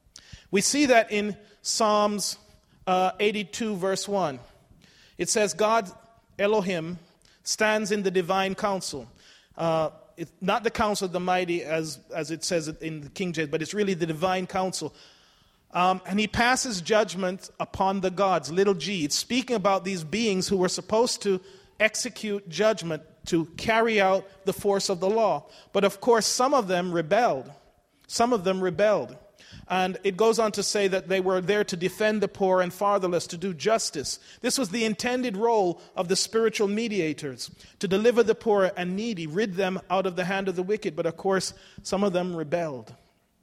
We see that in Psalms uh, eighty-two, verse one. It says, God, Elohim, stands in the divine council. Uh, it's not the council of the mighty, as, as it says in the King James, but it's really the divine council. Um, and he passes judgment upon the gods, little g. It's speaking about these beings who were supposed to execute judgment, to carry out the force of the law. But of course, some of them rebelled. Some of them rebelled. And it goes on to say that they were there to defend the poor and fatherless, to do justice. This was the intended role of the spiritual mediators, to deliver the poor and needy, rid them out of the hand of the wicked. But of course, some of them rebelled.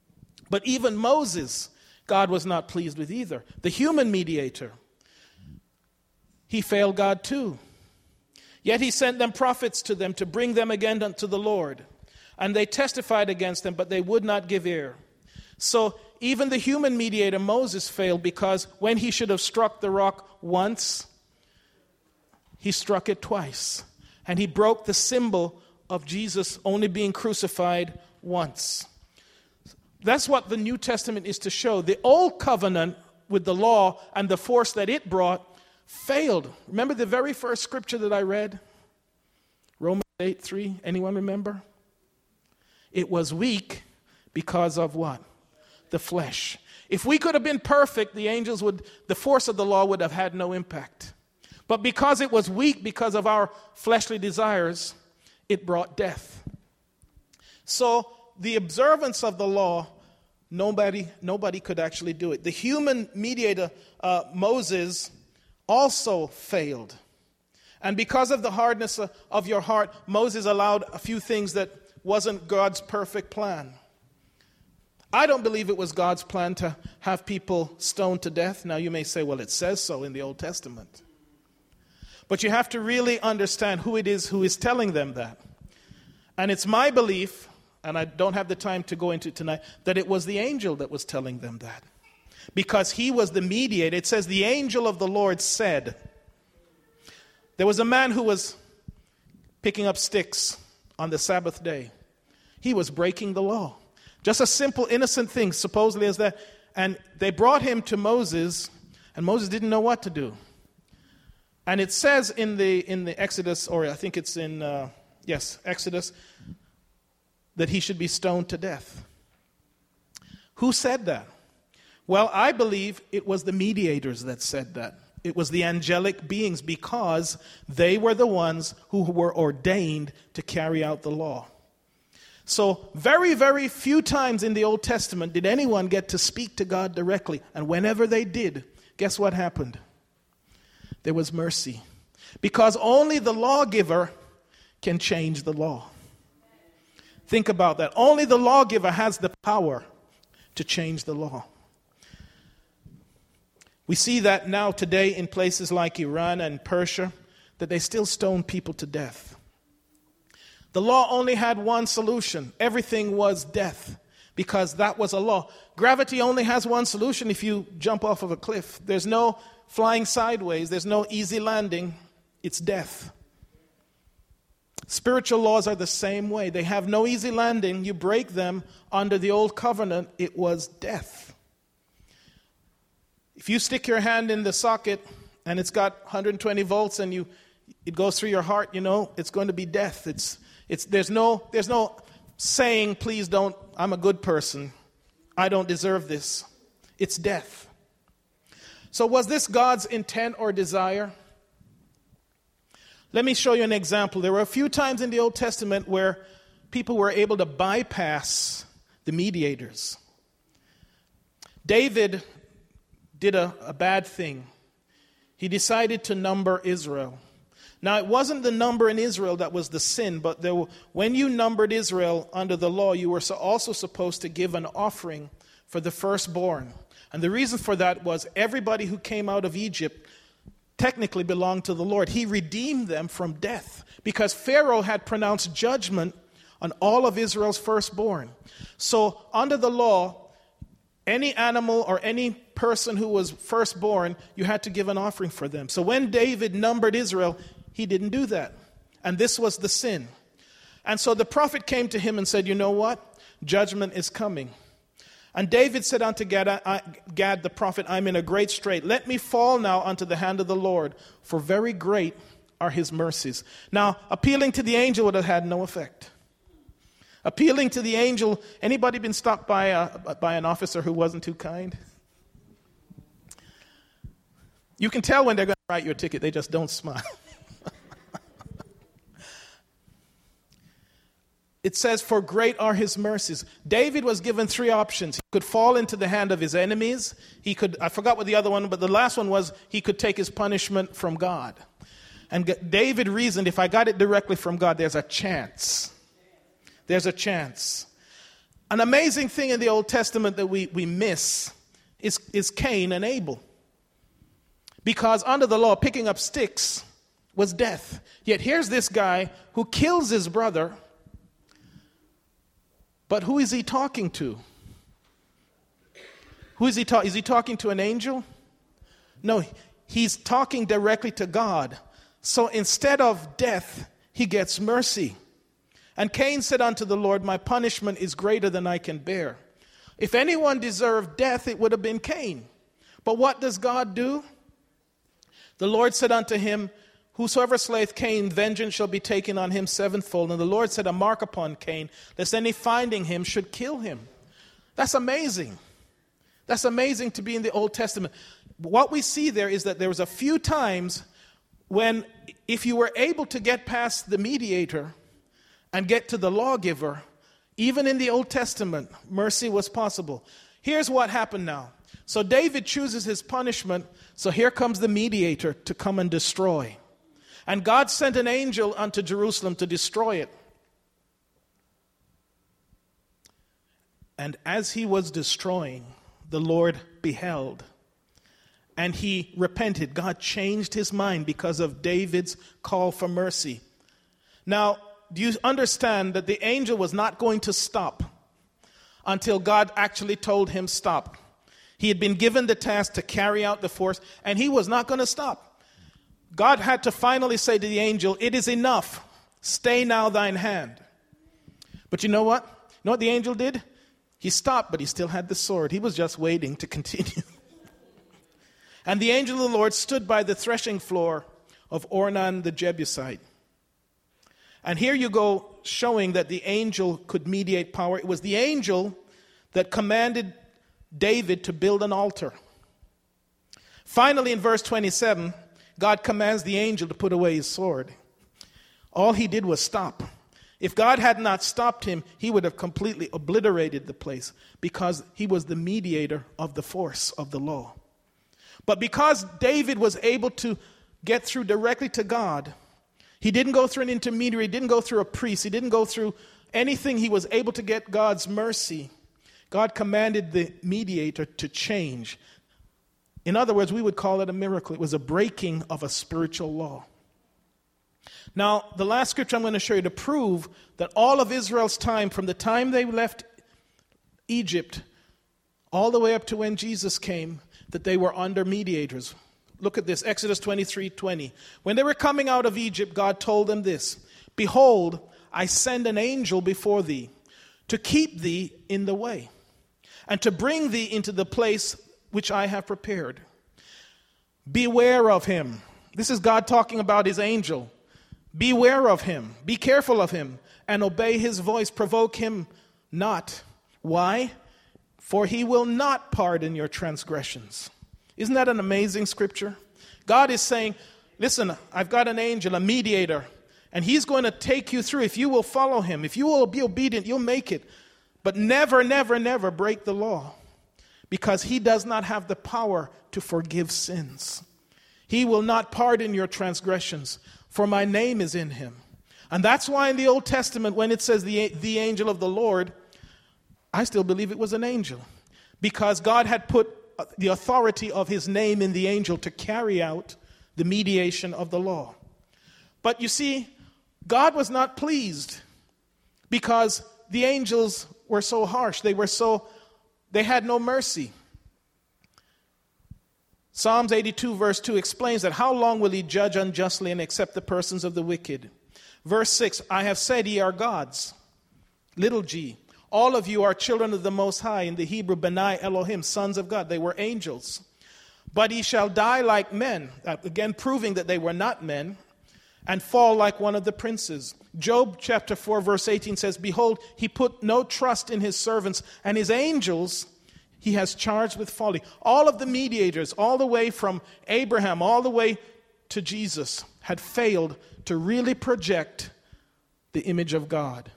But even Moses, God was not pleased with either. The human mediator, he failed God too. Yet he sent them prophets to them to bring them again unto the Lord. And they testified against them, but they would not give ear. So even the human mediator, Moses, failed, because when he should have struck the rock once, he struck it twice. And he broke the symbol of Jesus only being crucified once. That's what the New Testament is to show. The old covenant with the law and the force that it brought failed. Remember the very first scripture that I read? Romans eight three. Anyone remember? It was weak because of what? The flesh. If we could have been perfect, the angels would, the force of the law would have had no impact. But because it was weak, because of our fleshly desires, it brought death. So the observance of the law, nobody, nobody could actually do it. The human mediator, uh, Moses, also failed. And because of the hardness of your heart, Moses allowed a few things that wasn't God's perfect plan. I don't believe it was God's plan to have people stoned to death. Now you may say, well, it says so in the Old Testament. But you have to really understand who it is who is telling them that. And it's my belief, and I don't have the time to go into it tonight, that it was the angel that was telling them that. Because he was the mediator. It says the angel of the Lord said. There was a man who was picking up sticks on the Sabbath day. He was breaking the law. Just a simple, innocent thing, supposedly as that. And they brought him to Moses, and Moses didn't know what to do. And it says in the in the Exodus, or I think it's in, uh, yes, Exodus, that he should be stoned to death. Who said that? Well, I believe it was the mediators that said that. It was the angelic beings, because they were the ones who were ordained to carry out the law. So very, very few times in the Old Testament did anyone get to speak to God directly. And whenever they did, guess what happened? There was mercy. Because only the lawgiver can change the law. Think about that. Only the lawgiver has the power to change the law. We see that now today in places like Iran and Persia, that they still stone people to death. The law only had one solution. Everything was death, because that was a law. Gravity only has one solution if you jump off of a cliff. There's no flying sideways. There's no easy landing. It's death. Spiritual laws are the same way. They have no easy landing. You break them under the old covenant, it was death. If you stick your hand in the socket and it's got one hundred twenty volts and you it goes through your heart, you know, it's going to be death. It's it's there's no there's no saying, please don't, I'm a good person. I don't deserve this. It's death. So was this God's intent or desire? Let me show you an example. There were a few times in the Old Testament where people were able to bypass the mediators. David did a, a bad thing. He decided to number Israel. Now, it wasn't the number in Israel that was the sin, but there were, when you numbered Israel under the law, you were so also supposed to give an offering for the firstborn. And the reason for that was everybody who came out of Egypt technically belonged to the Lord. He redeemed them from death because Pharaoh had pronounced judgment on all of Israel's firstborn. So under the law, any animal or any person who was firstborn, you had to give an offering for them. So when David numbered Israel, he didn't do that. And this was the sin. And so the prophet came to him and said, you know what? Judgment is coming. And David said unto Gad, I, Gad the prophet, I'm in a great strait. Let me fall now unto the hand of the Lord, for very great are his mercies. Now, appealing to the angel would have had no effect. Appealing to the angel, anybody been stopped by a, by an officer who wasn't too kind? You can tell when they're going to write your ticket, they just don't smile. It says, for great are his mercies. David was given three options. He could fall into the hand of his enemies. He could, I forgot what the other one, but the last one was he could take his punishment from God. And David reasoned, if I got it directly from God, there's a chance. There's a chance. An amazing thing in the Old Testament that we, we miss is, is Cain and Abel. Because under the law, picking up sticks was death. Yet here's this guy who kills his brother. But who is he talking to? Who is he talking? Is he talking to an angel? No, he's talking directly to God. So instead of death, he gets mercy. And Cain said unto the Lord, my punishment is greater than I can bear. If anyone deserved death, it would have been Cain. But what does God do? The Lord said unto him, whosoever slayeth Cain, vengeance shall be taken on him sevenfold. And the Lord set a mark upon Cain, lest any finding him should kill him. That's amazing. That's amazing to be in the Old Testament. What we see there is that there was a few times when, if you were able to get past the mediator and get to the lawgiver, even in the Old Testament, mercy was possible. Here's what happened now. So David chooses his punishment, so here comes the mediator to come and destroy. And God sent an angel unto Jerusalem to destroy it. And as he was destroying, the Lord beheld. And he repented. God changed his mind because of David's call for mercy. Now, do you understand that the angel was not going to stop until God actually told him stop? He had been given the task to carry out the force, and he was not going to stop. God had to finally say to the angel, it is enough. Stay now thine hand. But you know what? You know what the angel did? He stopped, but he still had the sword. He was just waiting to continue. And the angel of the Lord stood by the threshing floor of Ornan the Jebusite. And here you go, showing that the angel could mediate power. It was the angel that commanded David to build an altar. Finally, in verse twenty-seven, God commands the angel to put away his sword. All he did was stop. If God had not stopped him, he would have completely obliterated the place because he was the mediator of the force of the law. But because David was able to get through directly to God, he didn't go through an intermediary, he didn't go through a priest, he didn't go through anything. He was able to get God's mercy. God commanded the mediator to change. In other words, we would call it a miracle. It was a breaking of a spiritual law. Now, the last scripture I'm going to show you to prove that all of Israel's time, from the time they left Egypt all the way up to when Jesus came, that they were under mediators. Look at this, Exodus twenty-three twenty. When they were coming out of Egypt, God told them this, "Behold, I send an angel before thee, to keep thee in the way, and to bring thee into the place which I have prepared. Beware of him." This is God talking about his angel. "Beware of him, be careful of him, and obey his voice, provoke him not." Why? "For he will not pardon your transgressions." Isn't that an amazing scripture? God is saying, listen, I've got an angel, a mediator, and he's going to take you through. If you will follow him, if you will be obedient, you'll make it. But never, never, never break the law, because he does not have the power to forgive sins. He will not pardon your transgressions, for my name is in him. And that's why in the Old Testament, when it says the, the angel of the Lord, I still believe it was an angel, because God had put the authority of his name in the angel to carry out the mediation of the law. But you see, God was not pleased because the angels were so harsh. They were so, they had no mercy. Psalms eighty-two verse two explains that, "How long will he judge unjustly and accept the persons of the wicked?" Verse six, "I have said ye are gods," little g. "All of you are children of the Most High." In the Hebrew, Benai Elohim, sons of God. They were angels. "But ye shall die like men," again proving that they were not men, "and fall like one of the princes." Job chapter four verse eighteen says, "Behold, he put no trust in his servants, and his angels he has charged with folly." All of the mediators, all the way from Abraham, all the way to Jesus, had failed to really project the image of God.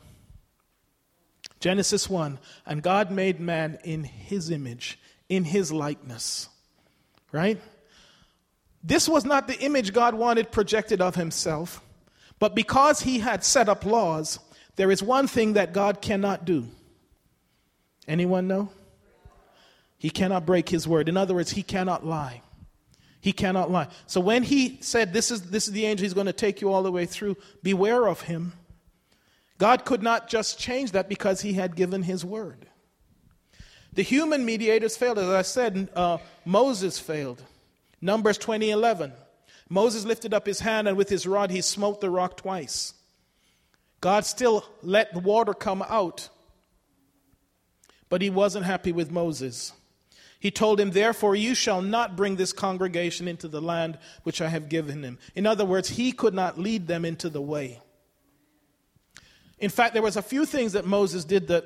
Genesis one, "And God made man in his image, in his likeness." Right? This was not the image God wanted projected of himself, but because he had set up laws, there is one thing that God cannot do. Anyone know? He cannot break his word. In other words, he cannot lie. He cannot lie. So when he said, this is, this is the angel, he's going to take you all the way through, beware of him, God could not just change that because he had given his word. The human mediators failed. As I said, uh, Moses failed. Numbers twenty eleven. Moses lifted up his hand, and with his rod he smote the rock twice. God still let the water come out, but he wasn't happy with Moses. He told him, "Therefore you shall not bring this congregation into the land which I have given him." In other words, he could not lead them into the way. In fact, there was a few things that Moses did that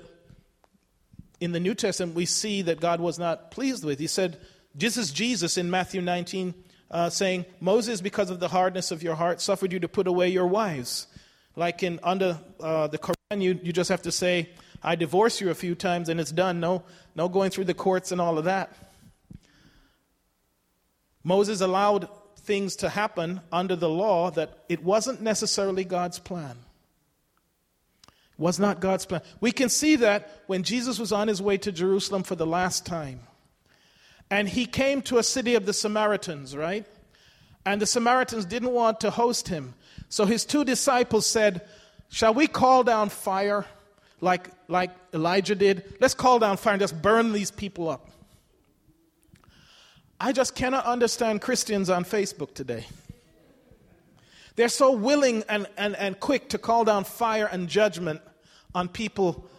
in the New Testament we see that God was not pleased with. He said, this is Jesus in Matthew nineteen uh, saying, "Moses, because of the hardness of your heart, suffered you to put away your wives." Like in under uh, the Quran, you, you just have to say, "I divorce you" a few times and it's done. No, no going through the courts and all of that. Moses allowed things to happen under the law that it wasn't necessarily God's plan. It was not God's plan. We can see that when Jesus was on his way to Jerusalem for the last time. And he came to a city of the Samaritans, right? And the Samaritans didn't want to host him. So his two disciples said, "Shall we call down fire like, like Elijah did? Let's call down fire and just burn these people up." I just cannot understand Christians on Facebook today. They're so willing and, and, and quick to call down fire and judgment on people.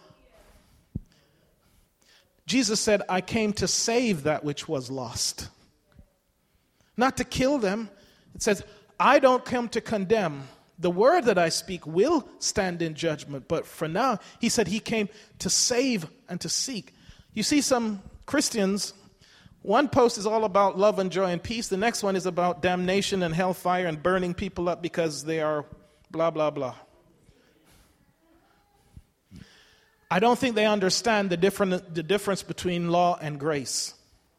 Jesus said, "I came to save that which was lost." Not to kill them. It says, I don't come to condemn. The word that I speak will stand in judgment. But for now, he said he came to save and to seek. You see some Christians, one post is all about love and joy and peace. The next one is about damnation and hellfire and burning people up because they are blah, blah, blah. I don't think they understand the different, the difference between law and grace.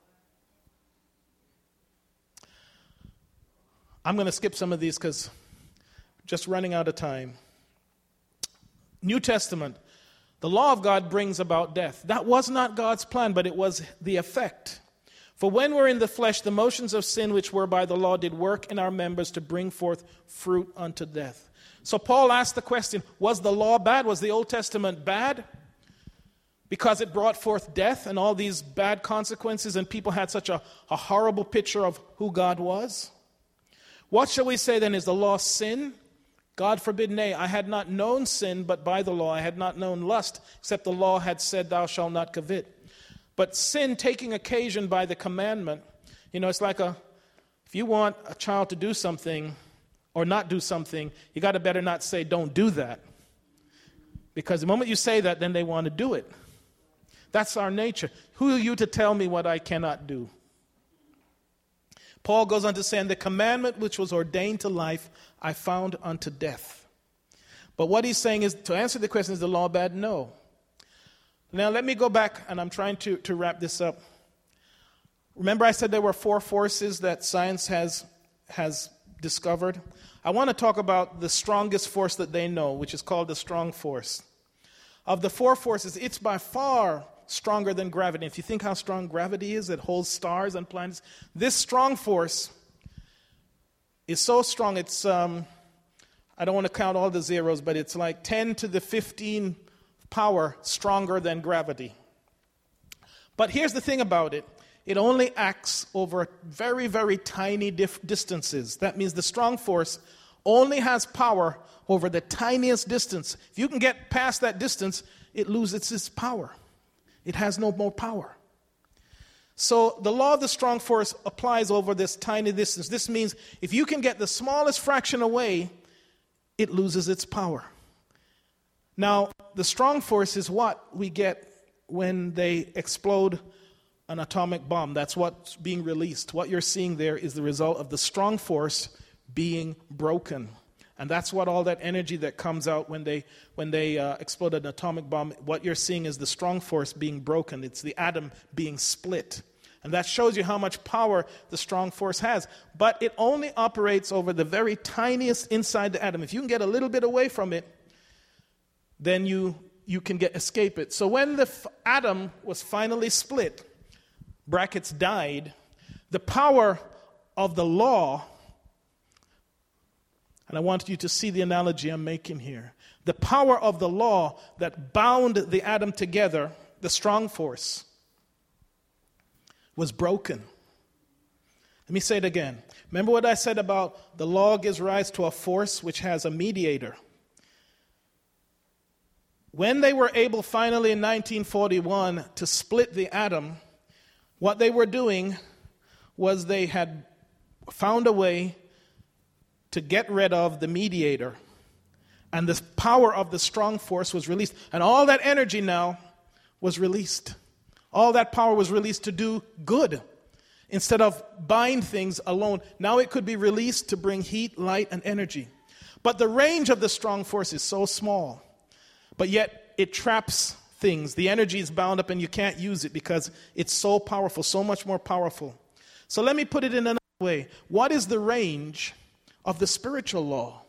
I'm going to skip some of these because just running out of time. New Testament. The law of God brings about death. That was not God's plan, but it was the effect. For when we're in the flesh, the motions of sin which were by the law did work in our members to bring forth fruit unto death. So Paul asked the question, was the law bad? Was the Old Testament bad? because it brought forth death and all these bad consequences, and people had such a, a horrible picture of who God was? What shall we say then? Is the law sin? God forbid, nay. I had not known sin, but by the law. I had not known lust, except the law had said, thou shalt not covet. But sin taking occasion by the commandment, you know, it's like a, if you want a child to do something or not do something, you got to better not say, don't do that. Because the moment you say that, then they want to do it. That's our nature. Who are you to tell me what I cannot do? Paul goes on to say, and the commandment which was ordained to life, I found unto death. But what he's saying is, to answer the question, is the law bad? No. Now let me go back, and I'm trying to, to wrap this up. Remember I said there were four forces that science has, has discovered? I want to talk about the strongest force that they know, which is called the strong force. Of the four forces, it's by far stronger than gravity. If you think how strong gravity is, it holds stars and planets. This strong force is so strong, it's, um, I don't want to count all the zeros, but it's like ten to the fifteen power stronger than gravity. But here's the thing about it. It only acts over very, very tiny dif- distances. That means the strong force only has power over the tiniest distance. If you can get past that distance, it loses its power. It has no more power. So the law of the strong force applies over this tiny distance. This means if you can get the smallest fraction away, it loses its power. Now, the strong force is what we get when they explode an atomic bomb. That's what's being released. What you're seeing there is the result of the strong force being broken. And that's what all that energy that comes out when they when they uh, explode an atomic bomb, what you're seeing is the strong force being broken. It's the atom being split. And that shows you how much power the strong force has. But it only operates over the very tiniest inside the atom. If you can get a little bit away from it, then you, you can get escape it. So when the f- atom was finally split, brackets died, the power of the law, and I want you to see the analogy I'm making here. The power of the law that bound the atom together, the strong force, was broken. Let me say it again. Remember what I said about the law gives rise to a force which has a mediator. When they were able finally in nineteen forty-one to split the atom, what they were doing was they had found a way to get rid of the mediator. And the power of the strong force was released. And all that energy now was released. All that power was released to do good. Instead of bind things alone, now it could be released to bring heat, light, and energy. But the range of the strong force is so small. But yet it traps things. The energy is bound up and you can't use it because it's so powerful, so much more powerful. So let me put it in another way. What is the range of the spiritual law?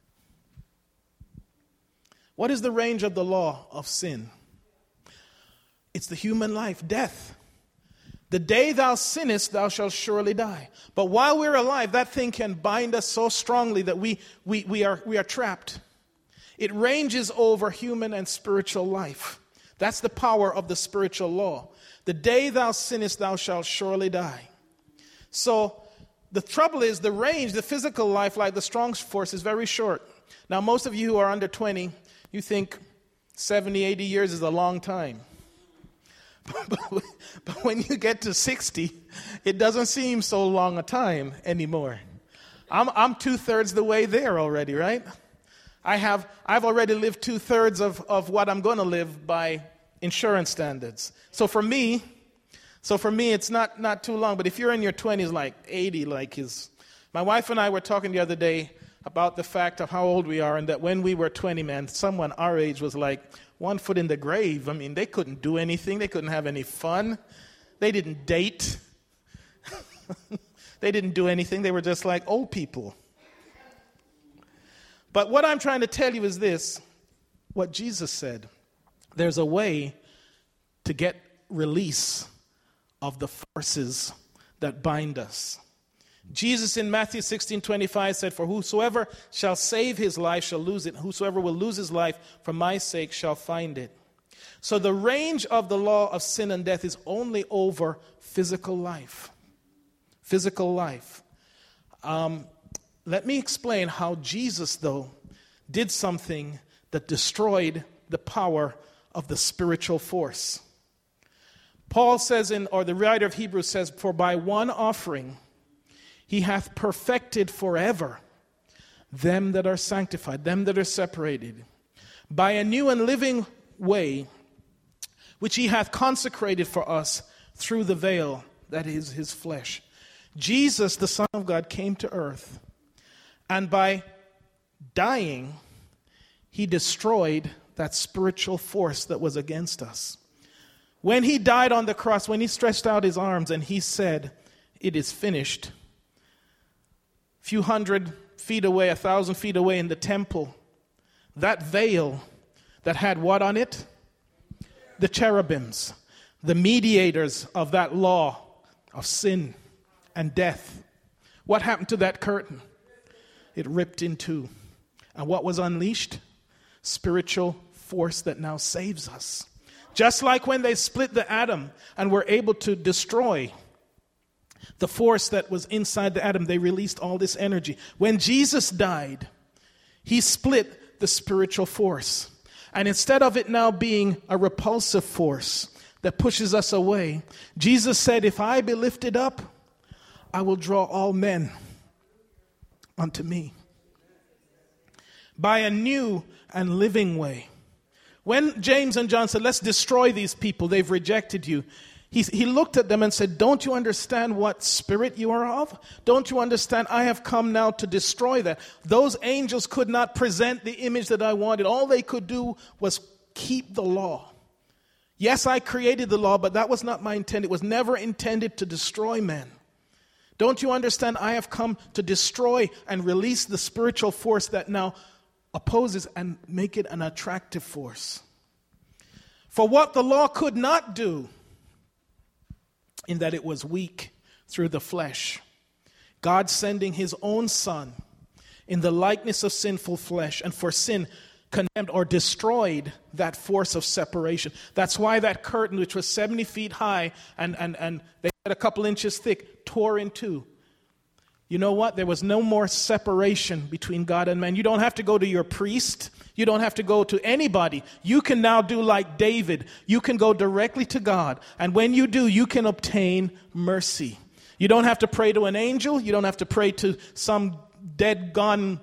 What is the range of the law of sin? It's the human life, death. The day thou sinnest, thou shalt surely die. But while we're alive, that thing can bind us so strongly that we, we, we, are, we are trapped. It ranges over human and spiritual life. That's the power of the spiritual law. The day thou sinnest, thou shalt surely die. So the trouble is the range, the physical life, like the strong force, is very short. Now, most of you who are under twenty, you think seventy, eighty years is a long time. But, but when you get to sixty, it doesn't seem so long a time anymore. I'm, I'm two-thirds the way there already, right? I have, I've already lived two-thirds of, of what I'm going to live by insurance standards. So for me, so for me, it's not, not too long. But if you're in your twenties, like eighty, like his... My wife and I were talking the other day about the fact of how old we are and that when we were twenty, man, someone our age was like one foot in the grave. I mean, they couldn't do anything. They couldn't have any fun. They didn't date. They didn't do anything. They were just like old people. But what I'm trying to tell you is this, what Jesus said. There's a way to get release of the forces that bind us. Jesus in Matthew sixteen twenty-five said, for whosoever shall save his life shall lose it. Whosoever will lose his life for my sake shall find it. So the range of the law of sin and death is only over physical life. Physical life. Um, let me explain how Jesus, though, did something that destroyed the power of the spiritual force. Paul says, in, or the writer of Hebrews says, for by one offering he hath perfected forever them that are sanctified, them that are separated, by a new and living way, which he hath consecrated for us through the veil, that is his flesh. Jesus, the Son of God, came to earth, and by dying, he destroyed that spiritual force that was against us. When he died on the cross, when he stretched out his arms and he said, it is finished, a few hundred feet away, a thousand feet away in the temple, that veil that had what on it? The cherubims, the mediators of that law of sin and death. What happened to that curtain? It ripped in two. And what was unleashed? Spiritual force that now saves us. Just like when they split the atom and were able to destroy the force that was inside the atom, they released all this energy. When Jesus died, he split the spiritual force. And instead of it now being a repulsive force that pushes us away, Jesus said, if I be lifted up, I will draw all men unto me. By a new and living way. When James and John said, let's destroy these people, they've rejected you. He, he looked at them and said, don't you understand what spirit you are of? Don't you understand? I have come now to destroy that. Those angels could not present the image that I wanted. All they could do was keep the law. Yes, I created the law, but that was not my intent. It was never intended to destroy men. Don't you understand? I have come to destroy and release the spiritual force that now opposes and make it an attractive force. For what the law could not do, in that it was weak through the flesh, God sending his own Son in the likeness of sinful flesh, and for sin condemned or destroyed that force of separation. That's why that curtain, which was seventy feet high and, and, and they had a couple inches thick, tore in two. You know what? There was no more separation between God and man. You don't have to go to your priest. You don't have to go to anybody. You can now do like David. You can go directly to God. And when you do, you can obtain mercy. You don't have to pray to an angel. You don't have to pray to some dead, gone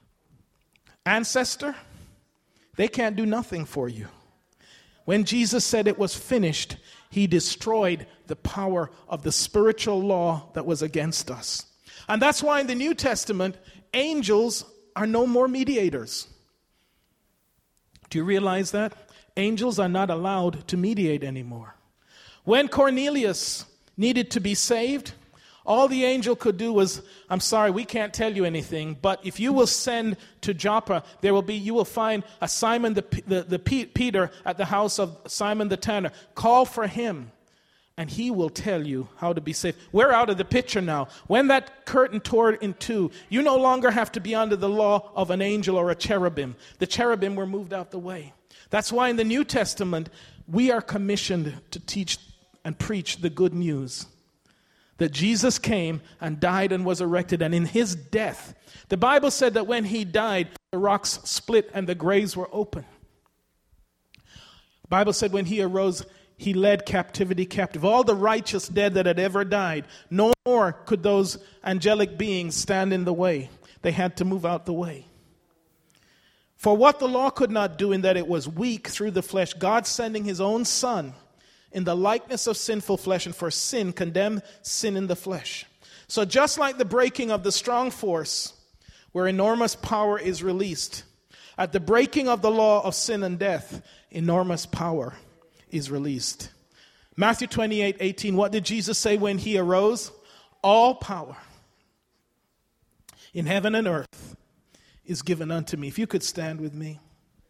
ancestor. They can't do nothing for you. When Jesus said it was finished, he destroyed the power of the spiritual law that was against us. And that's why in the New Testament, angels are no more mediators. Do you realize that? Angels are not allowed to mediate anymore. When Cornelius needed to be saved, all the angel could do was, I'm sorry, we can't tell you anything, but if you will send to Joppa, there will be, you will find a Simon the, the, the Peter at the house of Simon the tanner. Call for him, and he will tell you how to be saved. We're out of the picture now. When that curtain tore in two, you no longer have to be under the law of an angel or a cherubim. The cherubim were moved out the way. That's why in the New Testament, we are commissioned to teach and preach the good news. That Jesus came and died and was resurrected, and in his death, the Bible said that when he died, the rocks split and the graves were open. The Bible said when he arose, he led captivity captive. All the righteous dead that had ever died, no more could those angelic beings stand in the way. They had to move out the way. For what the law could not do, in that it was weak through the flesh, God sending his own Son in the likeness of sinful flesh, and for sin condemned sin in the flesh. So just like the breaking of the strong force, where enormous power is released, at the breaking of the law of sin and death, enormous power is released. Matthew twenty-eight eighteen, what did Jesus say when he arose? All power in heaven and earth is given unto me. If you could stand with me.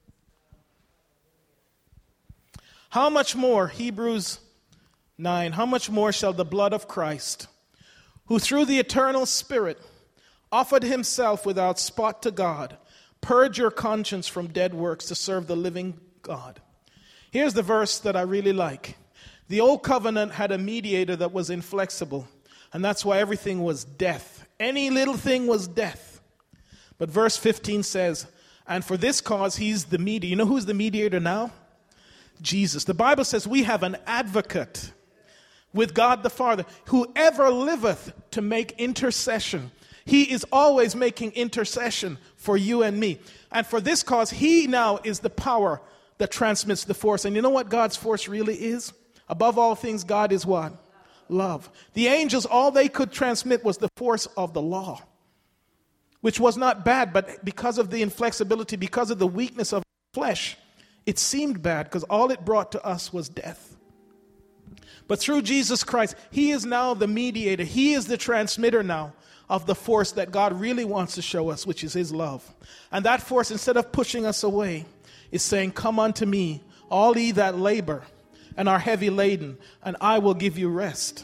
How much more, Hebrews nine, how much more shall the blood of Christ, who through the eternal Spirit offered himself without spot to God, purge your conscience from dead works to serve the living God? Here's the verse that I really like. The old covenant had a mediator that was inflexible, and that's why everything was death. Any little thing was death. But verse fifteen says, and for this cause he's the mediator. You know who's the mediator now? Jesus. The Bible says we have an advocate with God the Father, who ever liveth to make intercession. He is always making intercession for you and me. And for this cause, he now is the power that transmits the force. And you know what God's force really is? Above all things, God is what? Love. The angels, all they could transmit was the force of the law, which was not bad, but because of the inflexibility, because of the weakness of flesh, it seemed bad because all it brought to us was death. But through Jesus Christ, he is now the mediator. He is the transmitter now of the force that God really wants to show us, which is his love. And that force, instead of pushing us away, is saying, come unto me, all ye that labor and are heavy laden, and I will give you rest.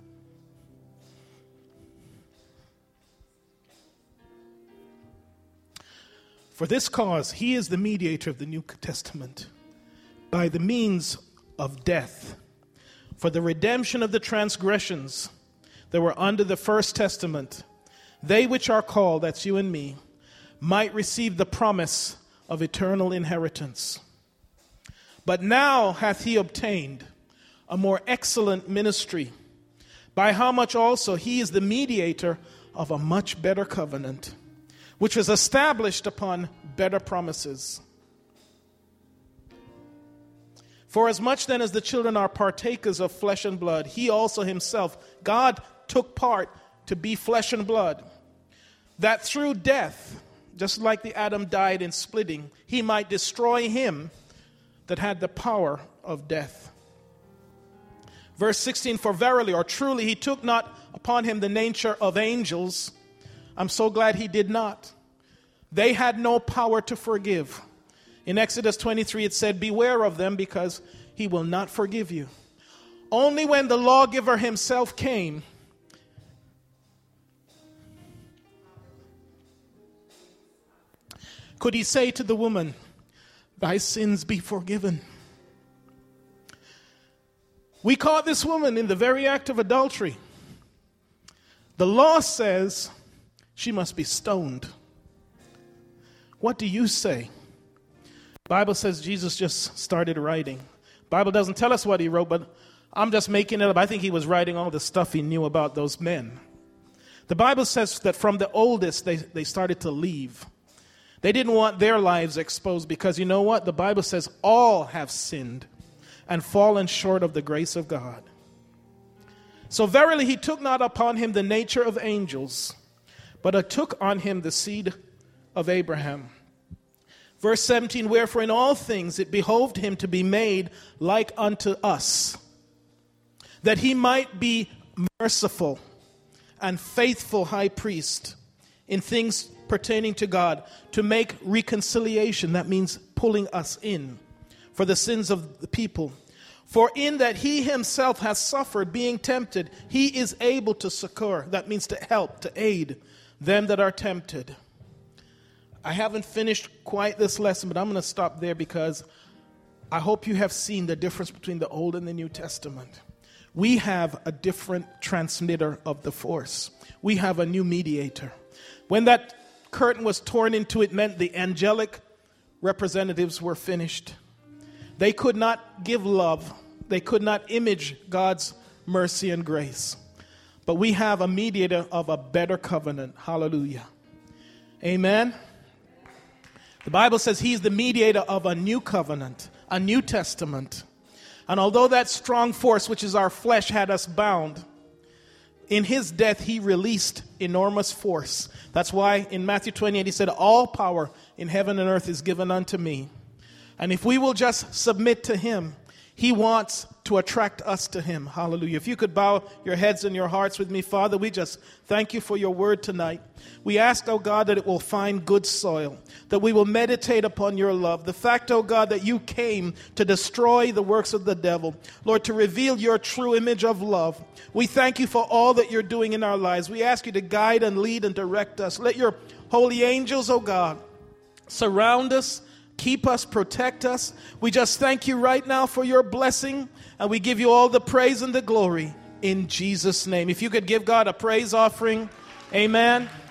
For this cause, he is the mediator of the New Testament by the means of death, for the redemption of the transgressions that were under the first testament, they which are called, that's you and me, might receive the promise of eternal inheritance. But now hath he obtained a more excellent ministry, by how much also he is the mediator of a much better covenant, which was established upon better promises. For as much then as the children are partakers of flesh and blood, he also himself, God, took part to be flesh and blood, that through death, just like the Adam died in splitting, he might destroy him that had the power of death. Verse sixteen, for verily or truly he took not upon him the nature of angels. I'm so glad he did not. They had no power to forgive. In Exodus twenty-three it said, beware of them because he will not forgive you. Only when the lawgiver himself came, could he say to the woman, thy sins be forgiven. We caught this woman in the very act of adultery. The law says she must be stoned. What do you say? Bible says Jesus just started writing. Bible doesn't tell us what he wrote, but I'm just making it up. I think he was writing all the stuff he knew about those men. The Bible says that from the oldest, they, they started to leave. They didn't want their lives exposed because you know what? The Bible says all have sinned and fallen short of the grace of God. So verily he took not upon him the nature of angels, but took on him the seed of Abraham. Verse seventeen, wherefore in all things it behoved him to be made like unto us, that he might be merciful and faithful high priest in things pertaining to God, to make reconciliation, that means pulling us in, for the sins of the people. For in that he himself has suffered, being tempted, he is able to succor, that means to help, to aid them that are tempted. I haven't finished quite this lesson, but I'm going to stop there because I hope you have seen the difference between the Old and the New Testament. We have a different transmitter of the force. We have a new mediator. When that curtain was torn into, it meant the angelic representatives were finished. They could not give love. They could not image God's mercy and grace. But we have a mediator of a better covenant. Hallelujah. Amen. The Bible says he's the mediator of a new covenant, a new testament. And although that strong force, which is our flesh, had us bound, in his death he released enormous force. That's why in Matthew twenty-eight he said, all power in heaven and earth is given unto me. And if we will just submit to him, he wants to attract us to him. Hallelujah. If you could bow your heads and your hearts with me, Father, we just thank you for your word tonight. We ask, oh God, that it will find good soil, that we will meditate upon your love. The fact, oh God, that you came to destroy the works of the devil, Lord, to reveal your true image of love. We thank you for all that you're doing in our lives. We ask you to guide and lead and direct us. Let your holy angels, oh God, surround us, Keep us, protect us. We just thank you right now for your blessing, and we give you all the praise and the glory in Jesus' name. If you could give God a praise offering, amen.